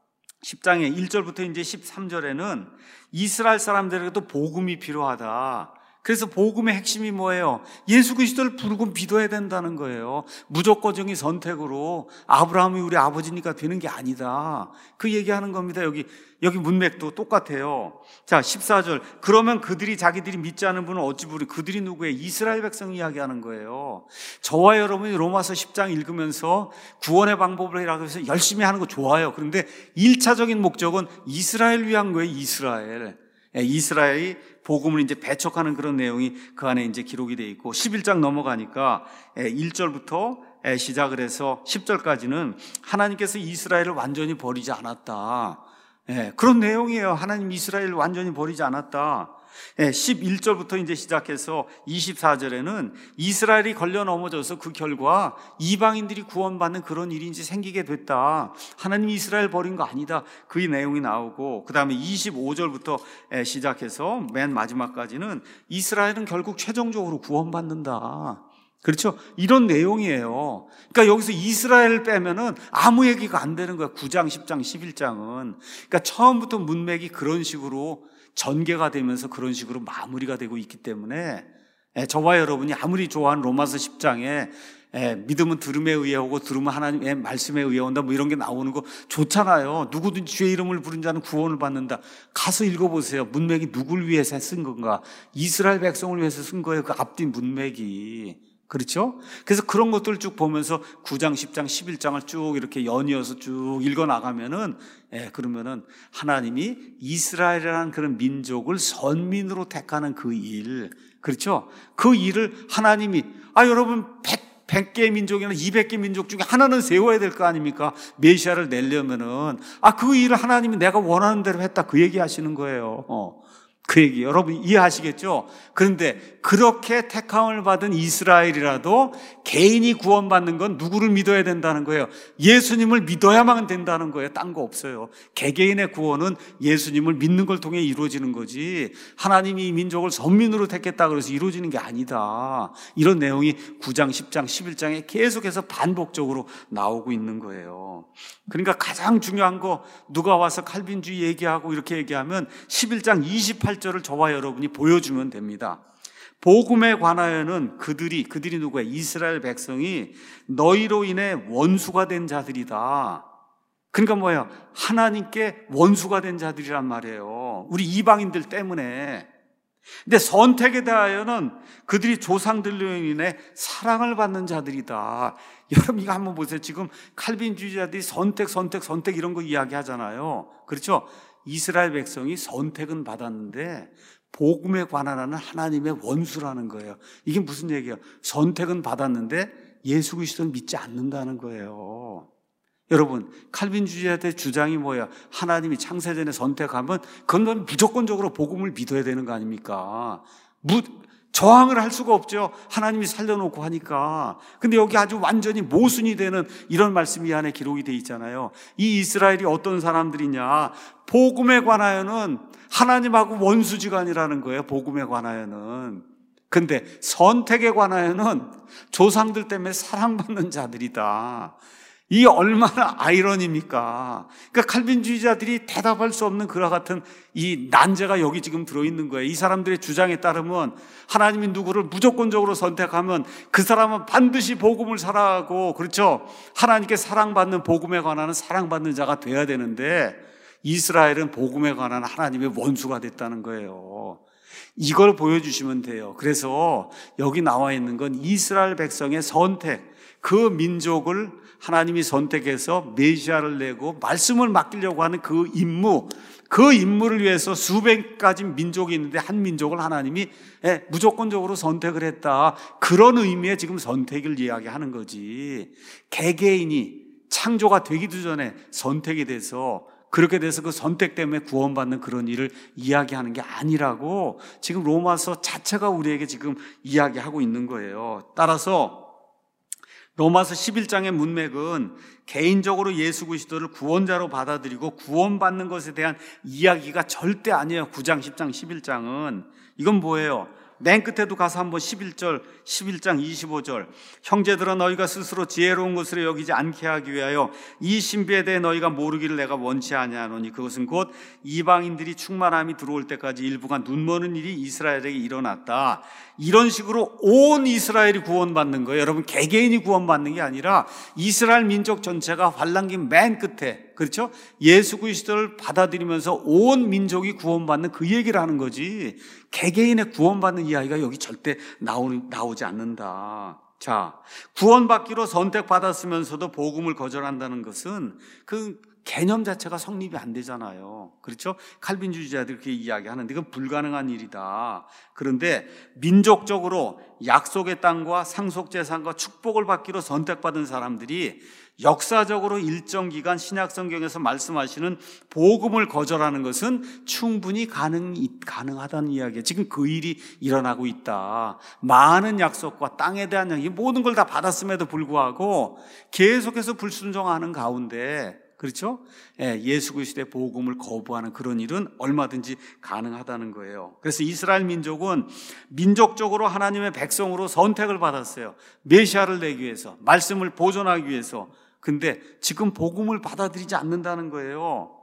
십 장의 일 절부터 이제 십삼 절에는 이스라엘 사람들에게도 복음이 필요하다. 그래서 복음의 핵심이 뭐예요? 예수 그리스도를 부르고 믿어야 된다는 거예요. 무조건적인 선택으로 아브라함이 우리 아버지니까 되는 게 아니다, 그 얘기하는 겁니다. 여기 여기 문맥도 똑같아요. 자, 십사 절. 그러면 그들이 자기들이 믿지 않은 분은 어찌 부르? 그들이 누구예요? 이스라엘 백성 이야기하는 거예요. 저와 여러분이 로마서 십 장 읽으면서 구원의 방법을 해라고 해서 열심히 하는 거 좋아요. 그런데 일 차적인 목적은 이스라엘 위한 거예요. 이스라엘. 이스라엘이 복음을 이제 배척하는 그런 내용이 그 안에 이제 기록이 되어 있고, 십일 장 넘어가니까 일 절부터 시작을 해서 십 절까지는 하나님께서 이스라엘을 완전히 버리지 않았다. 예, 그런 내용이에요. 하나님 이스라엘을 완전히 버리지 않았다. 예, 십일 절부터 이제 시작해서 이십사 절에는 이스라엘이 걸려 넘어져서 그 결과 이방인들이 구원받는 그런 일이 이제 생기게 됐다. 하나님이 이스라엘 버린 거 아니다, 그 내용이 나오고, 그 다음에 이십오 절부터 시작해서 맨 마지막까지는 이스라엘은 결국 최종적으로 구원받는다. 그렇죠? 이런 내용이에요. 그러니까 여기서 이스라엘을 빼면은 아무 얘기가 안 되는 거야. 구 장, 십 장, 십일 장은. 그러니까 처음부터 문맥이 그런 식으로 전개가 되면서 그런 식으로 마무리가 되고 있기 때문에 저와 여러분이 아무리 좋아하는 로마서 십 장에 믿음은 들음에 의해 오고 들음은 하나님의 말씀에 의해 온다, 뭐 이런 게 나오는 거 좋잖아요. 누구든지 주의 이름을 부른 자는 구원을 받는다. 가서 읽어보세요. 문맥이 누굴 위해서 쓴 건가? 이스라엘 백성을 위해서 쓴 거예요. 그 앞뒤 문맥이. 그렇죠? 그래서 그런 것들을 쭉 보면서 구 장, 십 장, 십일 장을 쭉 이렇게 연이어서 쭉 읽어 나가면은, 예, 그러면은 하나님이 이스라엘이라는 그런 민족을 선민으로 택하는 그 일, 그렇죠? 그 일을 하나님이, 아, 여러분, 백, 백 개의 민족이나 이백 개 민족 중에 하나는 세워야 될 거 아닙니까? 메시아를 내려면은, 아, 그 일을 하나님이 내가 원하는 대로 했다, 그 얘기 하시는 거예요. 어. 그 얘기 여러분 이해하시겠죠? 그런데 그렇게 택함을 받은 이스라엘이라도 개인이 구원받는 건 누구를 믿어야 된다는 거예요? 예수님을 믿어야만 된다는 거예요. 딴 거 없어요. 개개인의 구원은 예수님을 믿는 걸 통해 이루어지는 거지, 하나님이 이 민족을 선민으로 택했다 그래서 이루어지는 게 아니다. 이런 내용이 구 장, 십 장, 십일 장에 계속해서 반복적으로 나오고 있는 거예요. 그러니까 가장 중요한 거, 누가 와서 칼빈주의 얘기하고 이렇게 얘기하면 십일 장 이십팔 절을 저와 여러분이 보여주면 됩니다. 복음에 관하여는 그들이 그들이 누구야? 이스라엘 백성이 너희로 인해 원수가 된 자들이다. 그러니까 뭐예요? 하나님께 원수가 된 자들이란 말이에요. 우리 이방인들 때문에. 근데 선택에 대하여는 그들이 조상들로 인해 사랑을 받는 자들이다. 여러분 이거 한번 보세요. 지금 칼빈주의자들이 선택 선택 선택 이런 거 이야기하잖아요. 그렇죠? 이스라엘 백성이 선택은 받았는데 복음에 관한하는 하나님의 원수라는 거예요. 이게 무슨 얘기예요? 선택은 받았는데 예수 그리스도를 믿지 않는다는 거예요. 여러분 칼빈주의자들의 주장이 뭐예요? 하나님이 창세전에 선택하면 그건 무조건적으로 복음을 믿어야 되는 거 아닙니까? 무, 저항을 할 수가 없죠. 하나님이 살려놓고 하니까. 근데 여기 아주 완전히 모순이 되는 이런 말씀이 이 안에 기록이 돼 있잖아요. 이 이스라엘이 어떤 사람들이냐? 복음에 관하여는 하나님하고 원수지간이라는 거예요. 복음에 관하여는. 근데 선택에 관하여는 조상들 때문에 사랑받는 자들이다. 이게 얼마나 아이러니입니까? 그러니까 칼빈주의자들이 대답할 수 없는 그와 같은 이 난제가 여기 지금 들어있는 거예요. 이 사람들의 주장에 따르면 하나님이 누구를 무조건적으로 선택하면 그 사람은 반드시 복음을 살아가고, 그렇죠? 하나님께 사랑받는, 복음에 관한 사랑받는 자가 돼야 되는데 이스라엘은 복음에 관한 하나님의 원수가 됐다는 거예요. 이걸 보여주시면 돼요. 그래서 여기 나와 있는 건 이스라엘 백성의 선택, 그 민족을 하나님이 선택해서 메시아를 내고 말씀을 맡기려고 하는 그 임무, 그 임무를 위해서 수백 가지 민족이 있는데 한 민족을 하나님이 무조건적으로 선택을 했다. 그런 의미의 지금 선택을 이야기하는 거지. 개개인이 창조가 되기도 전에 선택이 돼서, 그렇게 돼서 그 선택 때문에 구원받는 그런 일을 이야기하는 게 아니라고 지금 로마서 자체가 우리에게 지금 이야기하고 있는 거예요. 따라서 로마서 십일 장의 문맥은 개인적으로 예수 그리스도를 구원자로 받아들이고 구원받는 것에 대한 이야기가 절대 아니에요. 구 장, 십 장, 십일 장은. 이건 뭐예요? 맨 끝에도 가서 한번 십일 절, 십일 장 이십오 절. 형제들아 너희가 스스로 지혜로운 것으로 여기지 않게 하기 위하여 이 신비에 대해 너희가 모르기를 내가 원치 아니하노니 그것은 곧 이방인들이 충만함이 들어올 때까지 일부가 눈머는 일이 이스라엘에게 일어났다. 이런 식으로 온 이스라엘이 구원받는 거예요. 여러분 개개인이 구원받는 게 아니라 이스라엘 민족 전체가 환란기 맨 끝에, 그렇죠? 예수 그리스도를 받아들이면서 온 민족이 구원받는 그 얘기를 하는 거지, 개개인의 구원받는 이야기가 여기 절대 나오, 나오지 않는다. 자, 구원받기로 선택받았으면서도 복음을 거절한다는 것은 그 개념 자체가 성립이 안 되잖아요. 그렇죠? 칼빈주의자들이 그렇게 이야기하는데 이건 불가능한 일이다. 그런데 민족적으로 약속의 땅과 상속재산과 축복을 받기로 선택받은 사람들이 역사적으로 일정 기간 신약성경에서 말씀하시는 복음을 거절하는 것은 충분히 가능, 가능하다는 이야기예요. 지금 그 일이 일어나고 있다. 많은 약속과 땅에 대한 이야기, 모든 걸 다 받았음에도 불구하고 계속해서 불순종하는 가운데, 그렇죠? 예수 그리스도의 복음을 거부하는 그런 일은 얼마든지 가능하다는 거예요. 그래서 이스라엘 민족은 민족적으로 하나님의 백성으로 선택을 받았어요. 메시아를 내기 위해서, 말씀을 보존하기 위해서. 근데 지금 복음을 받아들이지 않는다는 거예요.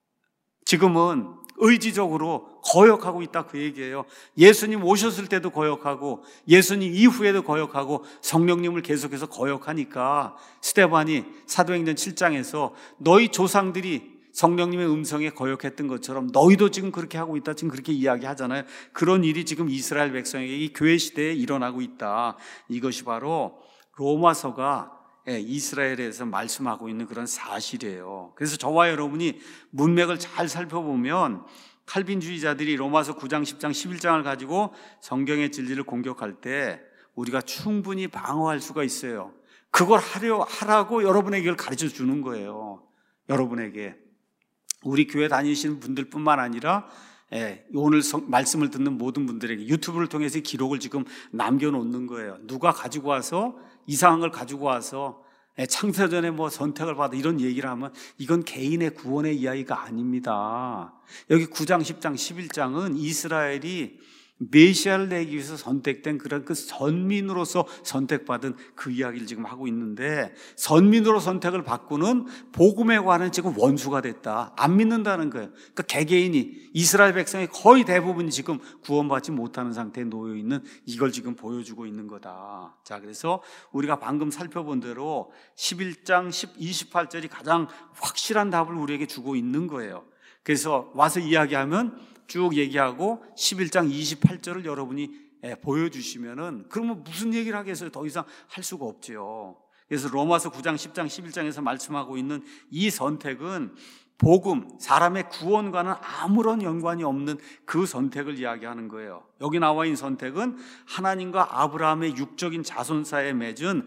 지금은 의지적으로 거역하고 있다, 그 얘기예요. 예수님 오셨을 때도 거역하고 예수님 이후에도 거역하고 성령님을 계속해서 거역하니까 스데반이 사도행전 칠 장에서 너희 조상들이 성령님의 음성에 거역했던 것처럼 너희도 지금 그렇게 하고 있다, 지금 그렇게 이야기하잖아요. 그런 일이 지금 이스라엘 백성에게 이 교회 시대에 일어나고 있다. 이것이 바로 로마서가 이스라엘에 대해서 말씀하고 있는 그런 사실이에요. 그래서 저와 여러분이 문맥을 잘 살펴보면 칼빈주의자들이 로마서 구 장, 십 장, 십일 장을 가지고 성경의 진리를 공격할 때 우리가 충분히 방어할 수가 있어요. 그걸 하려, 하라고 여러분에게 이걸 가르쳐 주는 거예요. 여러분에게. 우리 교회 다니시는 분들뿐만 아니라 예, 오늘 성, 말씀을 듣는 모든 분들에게 유튜브를 통해서 기록을 지금 남겨놓는 거예요. 누가 가지고 와서 이상한 걸 가지고 와서 예, 창세전에 뭐 선택을 받아 이런 얘기를 하면 이건 개인의 구원의 이야기가 아닙니다. 여기 구 장, 십 장, 십일 장은 이스라엘이 메시아를 내기 위해서 선택된 그런 그 선민으로서 선택받은 그 이야기를 지금 하고 있는데, 선민으로 선택을 받고는 복음에 관한 지금 원수가 됐다, 안 믿는다는 거예요. 그러니까 개개인이, 이스라엘 백성의 거의 대부분이 지금 구원받지 못하는 상태에 놓여 있는, 이걸 지금 보여주고 있는 거다. 자, 그래서 우리가 방금 살펴본 대로 십일 장 이십팔 절이 가장 확실한 답을 우리에게 주고 있는 거예요. 그래서 와서 이야기하면 쭉 얘기하고 십일 장 이십팔 절을 여러분이 보여주시면은, 그러면 무슨 얘기를 하겠어요? 더 이상 할 수가 없지요. 그래서 로마서 구 장 십 장 십일 장에서 말씀하고 있는 이 선택은 복음, 사람의 구원과는 아무런 연관이 없는 그 선택을 이야기하는 거예요. 여기 나와 있는 선택은 하나님과 아브라함의 육적인 자손사에 맺은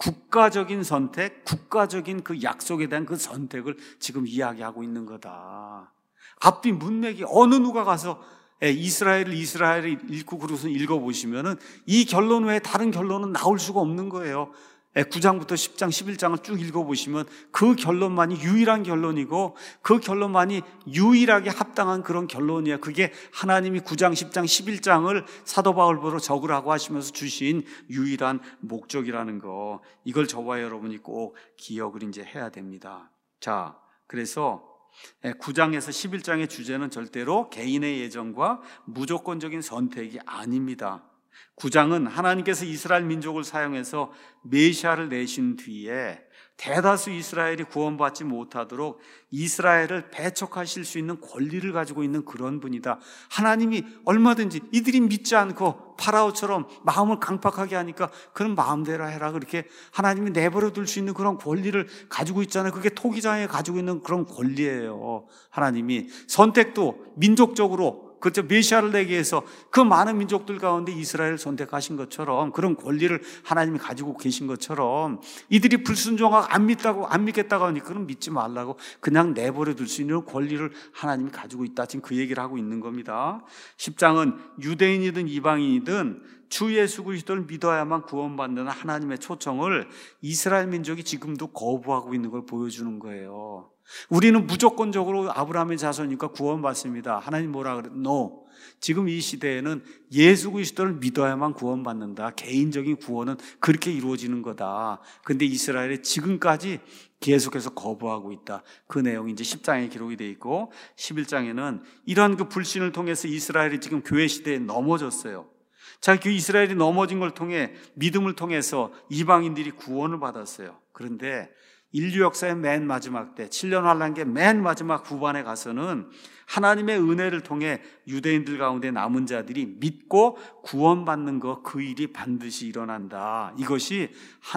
국가적인 선택, 국가적인 그 약속에 대한 그 선택을 지금 이야기하고 있는 거다. 앞뒤 문맥이, 어느 누가 가서 이스라엘을 이스라엘을 읽고 그러고서 읽어보시면은 이 결론 외에 다른 결론은 나올 수가 없는 거예요. 구 장부터 십 장, 십일 장을 쭉 읽어보시면 그 결론만이 유일한 결론이고, 그 결론만이 유일하게 합당한 그런 결론이에요. 그게 하나님이 구 장, 십 장, 십일 장을 사도 바울보로 적으라고 하시면서 주신 유일한 목적이라는 거, 이걸 저와 여러분이 꼭 기억을 이제 해야 됩니다. 자, 그래서 구 장에서 십일 장의 주제는 절대로 개인의 예정과 무조건적인 선택이 아닙니다. 구 장은 하나님께서 이스라엘 민족을 사용해서 메시아를 내신 뒤에 대다수 이스라엘이 구원받지 못하도록 이스라엘을 배척하실 수 있는 권리를 가지고 있는 그런 분이다. 하나님이 얼마든지 이들이 믿지 않고 파라오처럼 마음을 강팍하게 하니까 그런 마음대로 해라, 그렇게 하나님이 내버려 둘 수 있는 그런 권리를 가지고 있잖아요. 그게 토기장에 가지고 있는 그런 권리예요. 하나님이 선택도 민족적으로, 그렇죠, 메시아를 내기 위해서 그 많은 민족들 가운데 이스라엘을 선택하신 것처럼, 그런 권리를 하나님이 가지고 계신 것처럼, 이들이 불순종하고 안 믿다고, 안 믿겠다고 하니까 그럼 믿지 말라고 그냥 내버려 둘 수 있는 권리를 하나님이 가지고 있다, 지금 그 얘기를 하고 있는 겁니다. 십 장은 유대인이든 이방인이든 주 예수 그리스도를 믿어야만 구원받는 하나님의 초청을 이스라엘 민족이 지금도 거부하고 있는 걸 보여주는 거예요. 우리는 무조건적으로 아브라함의 자손이니까 구원받습니다. 하나님 뭐라 그래? No. 지금 이 시대에는 예수 그리스도를 믿어야만 구원받는다. 개인적인 구원은 그렇게 이루어지는 거다. 근데 이스라엘이 지금까지 계속해서 거부하고 있다. 그 내용이 이제 십 장에 기록이 되어 있고, 십일 장에는 이러한 그 불신을 통해서 이스라엘이 지금 교회 시대에 넘어졌어요. 자, 그 이스라엘이 넘어진 걸 통해, 믿음을 통해서 이방인들이 구원을 받았어요. 그런데 인류 역사의 맨 마지막 때, 칠 년 환란기의 맨 마지막 후반에 가서는 하나님의 은혜를 통해 유대인들 가운데 남은 자들이 믿고 구원받는 것, 그 일이 반드시 일어난다. 이것이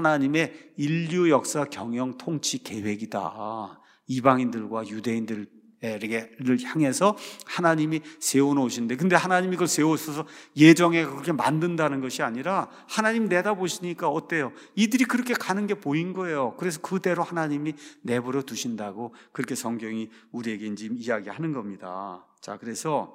하나님의 인류 역사 경영 통치 계획이다. 이방인들과 유대인들 에게 향해서 하나님이 세워놓으신데, 근데 하나님이 그걸 세워서 예정에 그렇게 만든다는 것이 아니라 하나님 내다보시니까 어때요? 이들이 그렇게 가는 게 보인 거예요. 그래서 그대로 하나님이 내버려 두신다고 그렇게 성경이 우리에게 이제 이야기하는 겁니다. 자, 그래서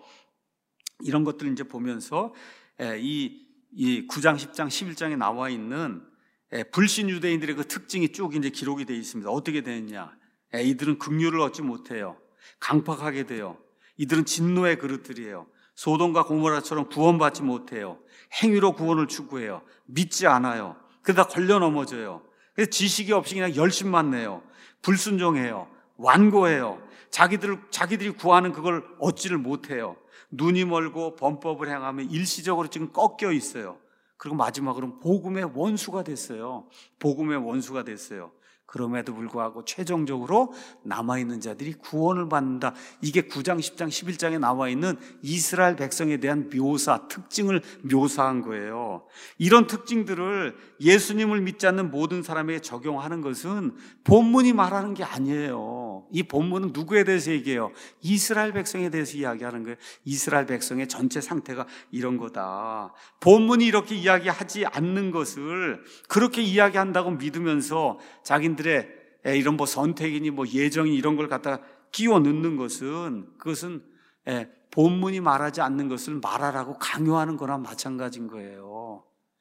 이런 것들을 이제 보면서 이, 이 구 장, 십 장, 십일 장에 나와 있는 불신 유대인들의 그 특징이 쭉 이제 기록이 되어 있습니다. 어떻게 되느냐? 이들은 긍휼을 얻지 못해요. 강팍하게 돼요. 이들은 진노의 그릇들이에요. 소돔과 고모라처럼 구원받지 못해요. 행위로 구원을 추구해요. 믿지 않아요. 그러다 걸려 넘어져요. 그래서 지식이 없이 그냥 열심만 내요. 불순종해요. 완고해요. 자기들, 자기들이 구하는 그걸 얻지를 못해요. 눈이 멀고 범법을 행하며 일시적으로 지금 꺾여 있어요. 그리고 마지막으로는 복음의 원수가 됐어요. 복음의 원수가 됐어요. 그럼에도 불구하고 최종적으로 남아있는 자들이 구원을 받는다. 이게 구 장, 십 장, 십일 장에 나와 있는 이스라엘 백성에 대한 묘사, 특징을 묘사한 거예요. 이런 특징들을 예수님을 믿지 않는 모든 사람에게 적용하는 것은 본문이 말하는 게 아니에요. 이 본문은 누구에 대해서 얘기해요? 이스라엘 백성에 대해서 이야기하는 거예요. 이스라엘 백성의 전체 상태가 이런 거다. 본문이 이렇게 이야기하지 않는 것을 그렇게 이야기한다고 믿으면서 자기들의 이런 뭐 선택이니 뭐 예정이 이런 걸 갖다가 끼워 넣는 것은, 그것은 본문이 말하지 않는 것을 말하라고 강요하는 거나 마찬가지인 거예요.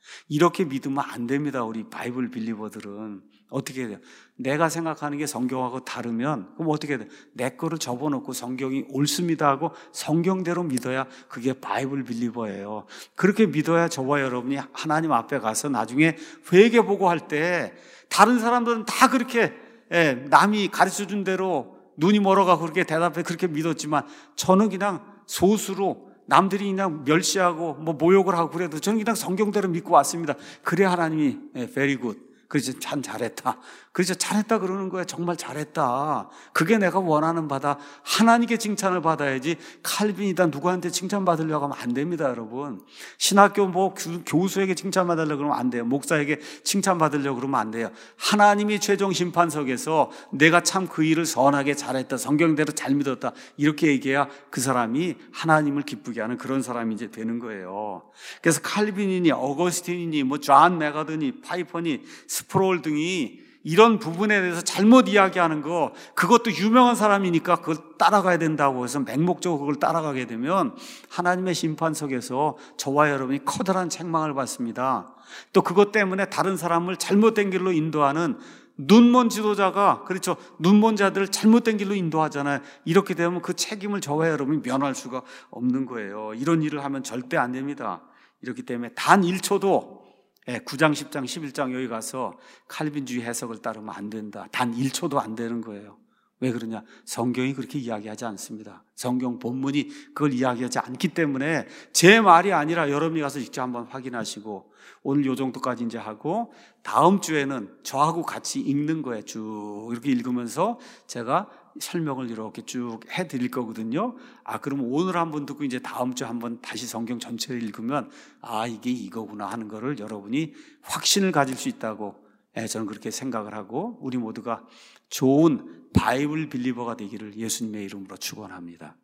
이렇게 믿으면 안 됩니다. 우리 바이블 빌리버들은. 어떻게 해야 돼요? 내가 생각하는 게 성경하고 다르면 그럼 어떻게 해야 돼요? 내 거를 접어놓고 성경이 옳습니다 하고 성경대로 믿어야 그게 바이블 빌리버예요. 그렇게 믿어야 저와 여러분이 하나님 앞에 가서 나중에 회개보고 할 때 다른 사람들은 다 그렇게 예, 남이 가르쳐준 대로 눈이 멀어가고 그렇게 대답해 그렇게 믿었지만 저는 그냥 소수로 남들이 그냥 멸시하고 뭐 모욕을 하고 그래도 저는 그냥 성경대로 믿고 왔습니다. 그래 하나님이 예, very good. 그래서 참 잘했다. 그래서 잘했다 그러는 거야. 정말 잘했다. 그게 내가 원하는 바다. 하나님께 칭찬을 받아야지 칼빈이다 누구한테 칭찬받으려고 하면 안 됩니다, 여러분. 신학교 뭐 교수에게 칭찬받으려고 그러면 안 돼요. 목사에게 칭찬받으려고 그러면 안 돼요. 하나님이 최종 심판석에서 내가 참 그 일을 선하게 잘했다. 성경대로 잘 믿었다. 이렇게 얘기해야 그 사람이 하나님을 기쁘게 하는 그런 사람이 이제 되는 거예요. 그래서 칼빈이니 어거스틴이니 뭐 존 메가드니 파이퍼니 스프롤 등이 이런 부분에 대해서 잘못 이야기하는 거 그것도 유명한 사람이니까 그걸 따라가야 된다고 해서 맹목적으로 그걸 따라가게 되면 하나님의 심판석에서 저와 여러분이 커다란 책망을 받습니다. 또 그것 때문에 다른 사람을 잘못된 길로 인도하는 눈먼 지도자가 그렇죠. 눈먼 자들을 잘못된 길로 인도하잖아요. 이렇게 되면 그 책임을 저와 여러분이 면할 수가 없는 거예요. 이런 일을 하면 절대 안 됩니다. 이렇기 때문에 단 일 초도 구 장, 십 장, 십일 장 여기 가서 칼빈주의 해석을 따르면 안 된다. 단 일 초도 안 되는 거예요. 왜 그러냐? 성경이 그렇게 이야기하지 않습니다. 성경 본문이 그걸 이야기하지 않기 때문에 제 말이 아니라 여러분이 가서 직접 한번 확인하시고 오늘 요 정도까지 이제 하고 다음 주에는 저하고 같이 읽는 거예요. 쭉 이렇게 읽으면서 제가 설명을 이렇게 쭉 해드릴 거거든요. 아, 그럼 오늘 한번 듣고 이제 다음 주 한번 다시 성경 전체를 읽으면 아, 이게 이거구나 하는 거를 여러분이 확신을 가질 수 있다고 예, 저는 그렇게 생각을 하고 우리 모두가 좋은 바이블 빌리버가 되기를 예수님의 이름으로 축원합니다.